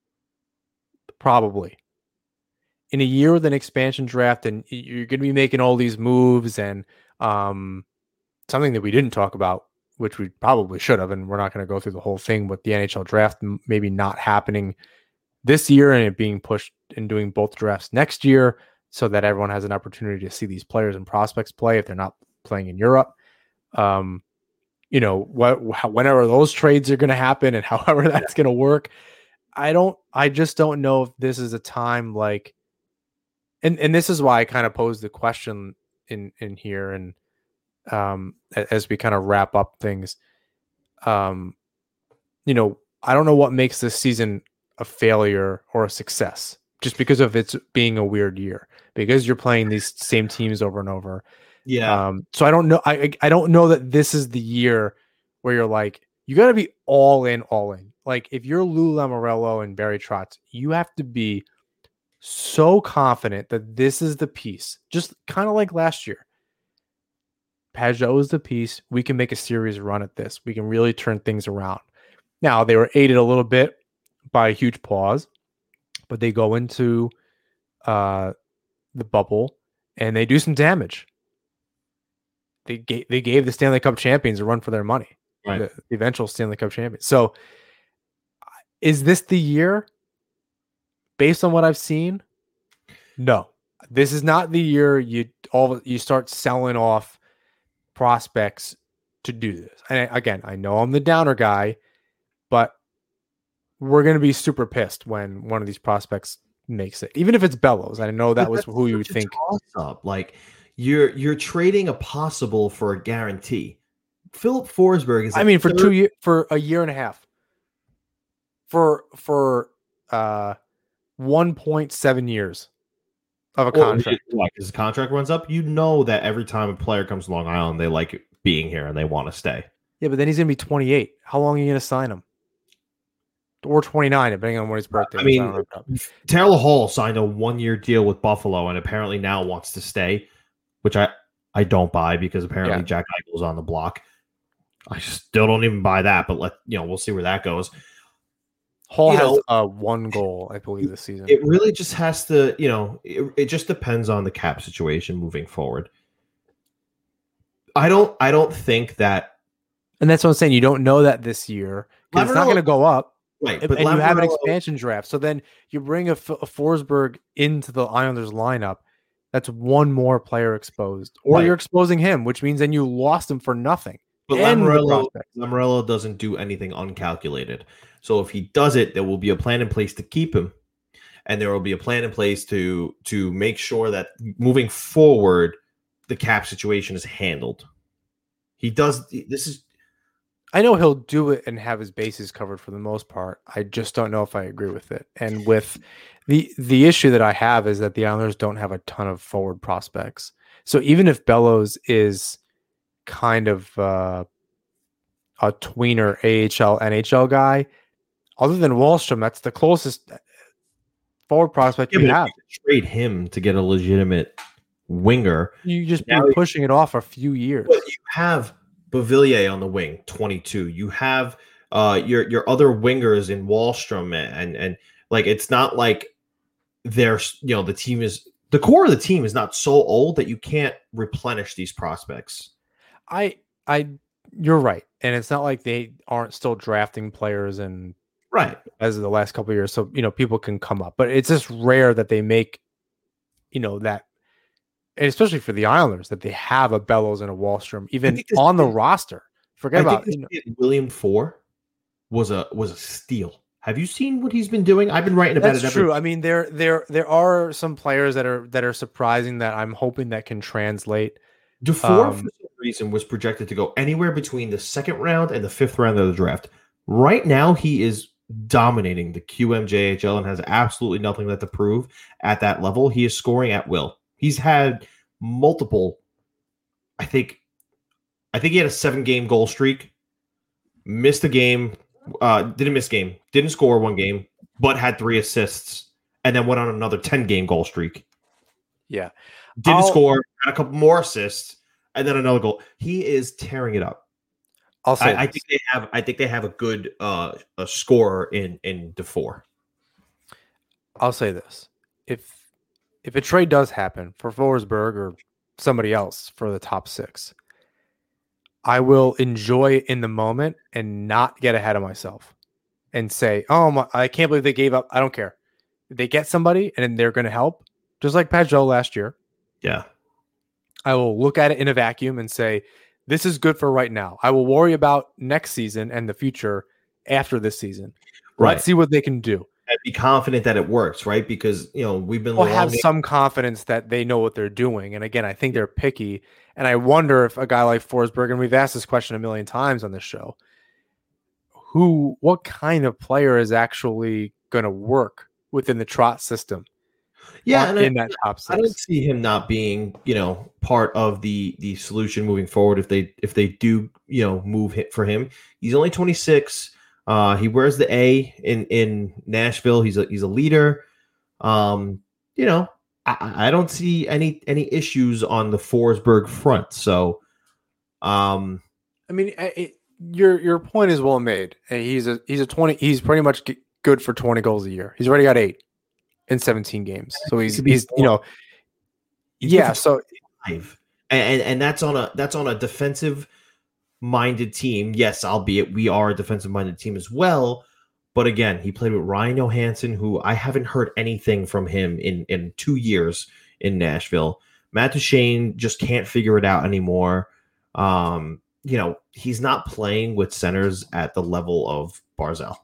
Speaker 5: probably. In a year with an expansion draft, and you're going to be making all these moves, and um, something that we didn't talk about, which we probably should have, and we're not going to go through the whole thing, but the N H L draft maybe not happening this year and it being pushed and doing both drafts next year so that everyone has an opportunity to see these players and prospects play if they're not playing in Europe. Um, you know, what, whenever those trades are going to happen and however that's going to work, I don't, I just don't know if this is a time like, and, and this is why I kind of posed the question in, in here. And um, as we kind of wrap up things, um, you know, I don't know what makes this season a failure or a success just because of its being a weird year, because you're playing these same teams over and over.
Speaker 7: Yeah.
Speaker 5: Um, so I don't know. I I don't know that this is the year where you're like, you got to be all in, all in. Like if you're Lou Lamoriello and Barry Trotz, you have to be so confident that this is the piece, just kind of like last year. Pajot is the piece. We can make a serious run at this. We can really turn things around. Now they were aided a little bit by a huge pause, but they go into uh, the bubble and they do some damage. They gave, they gave the Stanley Cup champions a run for their money,
Speaker 7: right?
Speaker 5: The, the eventual Stanley Cup champions. So is this the year based on what I've seen? No, this is not the year you all you start selling off prospects to do this. And again, I know I'm the downer guy, but we're going to be super pissed when one of these prospects makes it, even if it's Bellows. I know that was who you would think.
Speaker 7: Up. Like you're you're trading a possible for a guarantee. Philip Forsberg is.
Speaker 5: I mean, for third... two years, for a year and a half, for for uh, one point seven years of a
Speaker 7: well,
Speaker 5: contract.
Speaker 7: Like as the contract runs up, you know that every time a player comes to Long Island, they like being here and they want to stay.
Speaker 5: Yeah, but then he's going to be twenty-eight. How long are you going to sign him? Or twenty-nine, depending on when his birthday is.
Speaker 7: I mean, Taylor Hall signed a one-year deal with Buffalo and apparently now wants to stay, which I, I don't buy because apparently yeah. Jack Eichel's on the block. I still don't even buy that, but let you know, we'll see where that goes.
Speaker 5: Hall
Speaker 7: you
Speaker 5: has
Speaker 7: know,
Speaker 5: uh, one goal, I believe, this season.
Speaker 7: It really just has to, you know, it, it just depends on the cap situation moving forward. I don't, I don't think that,
Speaker 5: and that's what I'm saying. You don't know that this year because it's not going to go up.
Speaker 7: Right,
Speaker 5: but
Speaker 7: and
Speaker 5: Lamoriello, you have an expansion draft. So then you bring a, a Forsberg into the Islanders lineup. That's one more player exposed. Or right. you're exposing him, which means then you lost him for nothing.
Speaker 7: But Lamoriello, Lamoriello doesn't do anything uncalculated. So if he does it, there will be a plan in place to keep him. And there will be a plan in place to, to make sure that moving forward, the cap situation is handled. He does. This is.
Speaker 5: I know he'll do it and have his bases covered for the most part. I just don't know if I agree with it. And with the the issue that I have is that the Islanders don't have a ton of forward prospects. So even if Bellows is kind of uh, a tweener A H L, N H L guy, other than Wahlstrom, that's the closest forward prospect
Speaker 7: yeah,
Speaker 5: we have.
Speaker 7: You trade him to get a legitimate winger.
Speaker 5: You just be pushing it off a few years.
Speaker 7: But you have Beauvillier on the wing, twenty-two. You have uh, your your other wingers in Wahlstrom, and and like it's not like there's you know the team is the core of the team is not so old that you can't replenish these prospects.
Speaker 5: I I you're right, and it's not like they aren't still drafting players and
Speaker 7: right
Speaker 5: as of the last couple of years. So you know people can come up, but it's just rare that they make you know that and especially for the Islanders, that they have a Bellows and a Wahlstrom even
Speaker 7: this
Speaker 5: on the
Speaker 7: kid-
Speaker 5: roster. Forget
Speaker 7: I
Speaker 5: about
Speaker 7: think
Speaker 5: you know,
Speaker 7: this kid, William Four was a was a steal. Have you seen what he's been doing? I've been writing about
Speaker 5: that's
Speaker 7: it. Every-
Speaker 5: true. I mean, there there there are some players that are that are surprising that I'm hoping that can translate.
Speaker 7: DeFore,
Speaker 5: Um,
Speaker 7: for some reason, was projected to go anywhere between the second round and the fifth round of the draft. Right now, he is dominating the Q M J H L and has absolutely nothing left to prove at that level. He is scoring at will. He's had multiple, I think, I think he had a seven-game goal streak, missed a game, uh, didn't miss game, didn't score one game, but had three assists, and then went on another ten-game goal streak.
Speaker 5: yeah,
Speaker 7: Didn't
Speaker 5: I'll-
Speaker 7: score, had a couple more assists, and then another goal. He is tearing it up.
Speaker 5: I'll say
Speaker 7: I, I
Speaker 5: this.
Speaker 7: think they have. I think they have a good uh, a scorer in in DeFore.
Speaker 5: I'll say this: if if a trade does happen for Forsberg or somebody else for the top six, I will enjoy it in the moment and not get ahead of myself and say, "Oh, my, I can't believe they gave up." I don't care. If they get somebody and they're going to help, just like Pajot last year.
Speaker 7: Yeah,
Speaker 5: I will look at it in a vacuum and say, this is good for right now. I will worry about next season and the future after this season.
Speaker 7: right.
Speaker 5: Let's see what they can do.
Speaker 7: And be confident that it works, right? Because you know we've been
Speaker 5: We'll have
Speaker 7: longing-
Speaker 5: some confidence that they know what they're doing. And again, I think they're picky. And I wonder if a guy like Forsberg, and we've asked this question a million times on this show, who, what kind of player is actually going to work within the Trot system?
Speaker 7: yeah,
Speaker 5: on-
Speaker 7: and
Speaker 5: in
Speaker 7: I,
Speaker 5: that top
Speaker 7: I don't
Speaker 5: six.
Speaker 7: see him not being you know part of the the solution moving forward. If they if they do you know move hit for him, he's only twenty-six. Uh, he wears the A in in Nashville. He's a he's a leader. Um, you know, I, I don't see any any issues on the Forsberg front. So, um,
Speaker 5: I mean, I- it, your your point is well made. And he's a he's a twenty. He's pretty much g- good for twenty goals a year. He's already got eight in seventeen games. So he's
Speaker 7: could be
Speaker 5: he's you know,
Speaker 7: he's good
Speaker 5: yeah.
Speaker 7: for
Speaker 5: So
Speaker 7: five. And, and and that's on a that's on a defensive minded team. Yes, albeit we are a defensive minded team as well. But again, he played with Ryan Johansson, who I haven't heard anything from him in in two years in Nashville. Matt Duchene just can't figure it out anymore. Um, you know, he's not playing with centers at the level of Barzal.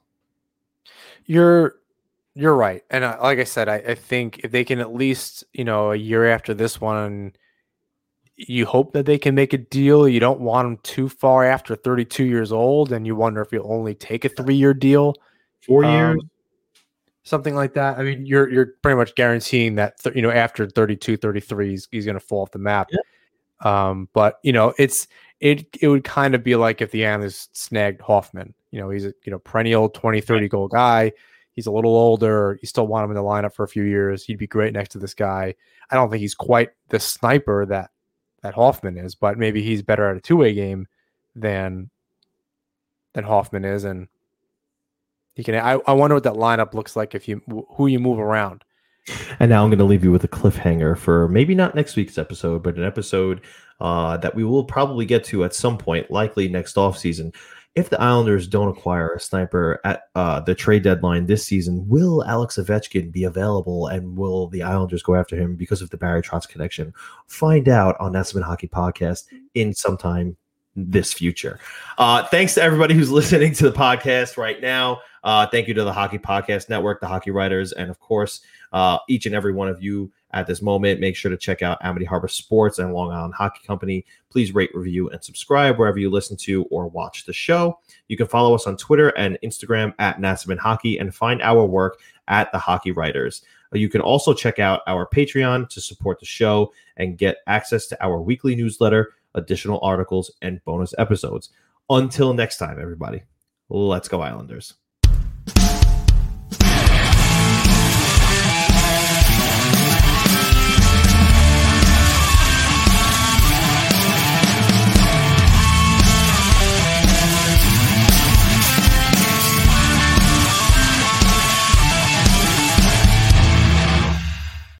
Speaker 5: you're you're right. And uh, like I said, I, I think if they can at least you know a year after this one, you hope that they can make a deal. You don't want them too far after thirty-two years old, and you wonder if you'll only take a three-year deal.
Speaker 7: Four
Speaker 5: Um,
Speaker 7: years.
Speaker 5: something like that. I mean, you're you're pretty much guaranteeing that th- you know after thirty-two, thirty-three, he's, he's going to fall off the map. Um, but you know, it's it it would kind of be like if the Islanders snagged Hoffman. You know, he's a you know perennial twenty, thirty goal guy. He's a little older. You still want him in the lineup for a few years. He'd be great next to this guy. I don't think he's quite the sniper that that Hoffman is, but maybe he's better at a two-way game than than Hoffman is, and he can. I, I wonder what that lineup looks like if you who you move around.
Speaker 7: And now I'm going to leave you with a cliffhanger for maybe not next week's episode, but an episode uh, that we will probably get to at some point, likely next offseason. If the Islanders don't acquire a sniper at uh, the trade deadline this season, will Alex Ovechkin be available, and will the Islanders go after him because of the Barry Trotz connection? Find out on Nassauman Hockey Podcast in sometime this future. Uh, thanks to everybody who's listening to the podcast right now. Uh, thank you to the Hockey Podcast Network, the Hockey Writers, and of course, uh, each and every one of you at this moment. Make sure to check out Amity Harbor Sports and Long Island Hockey Company. Please rate, review, and subscribe wherever you listen to or watch the show. You can follow us on Twitter and Instagram at Nassauman Hockey and find our work at the Hockey Writers. You can also check out our Patreon to support the show and get access to our weekly newsletter, additional articles, and bonus episodes. Until next time, everybody, let's go Islanders.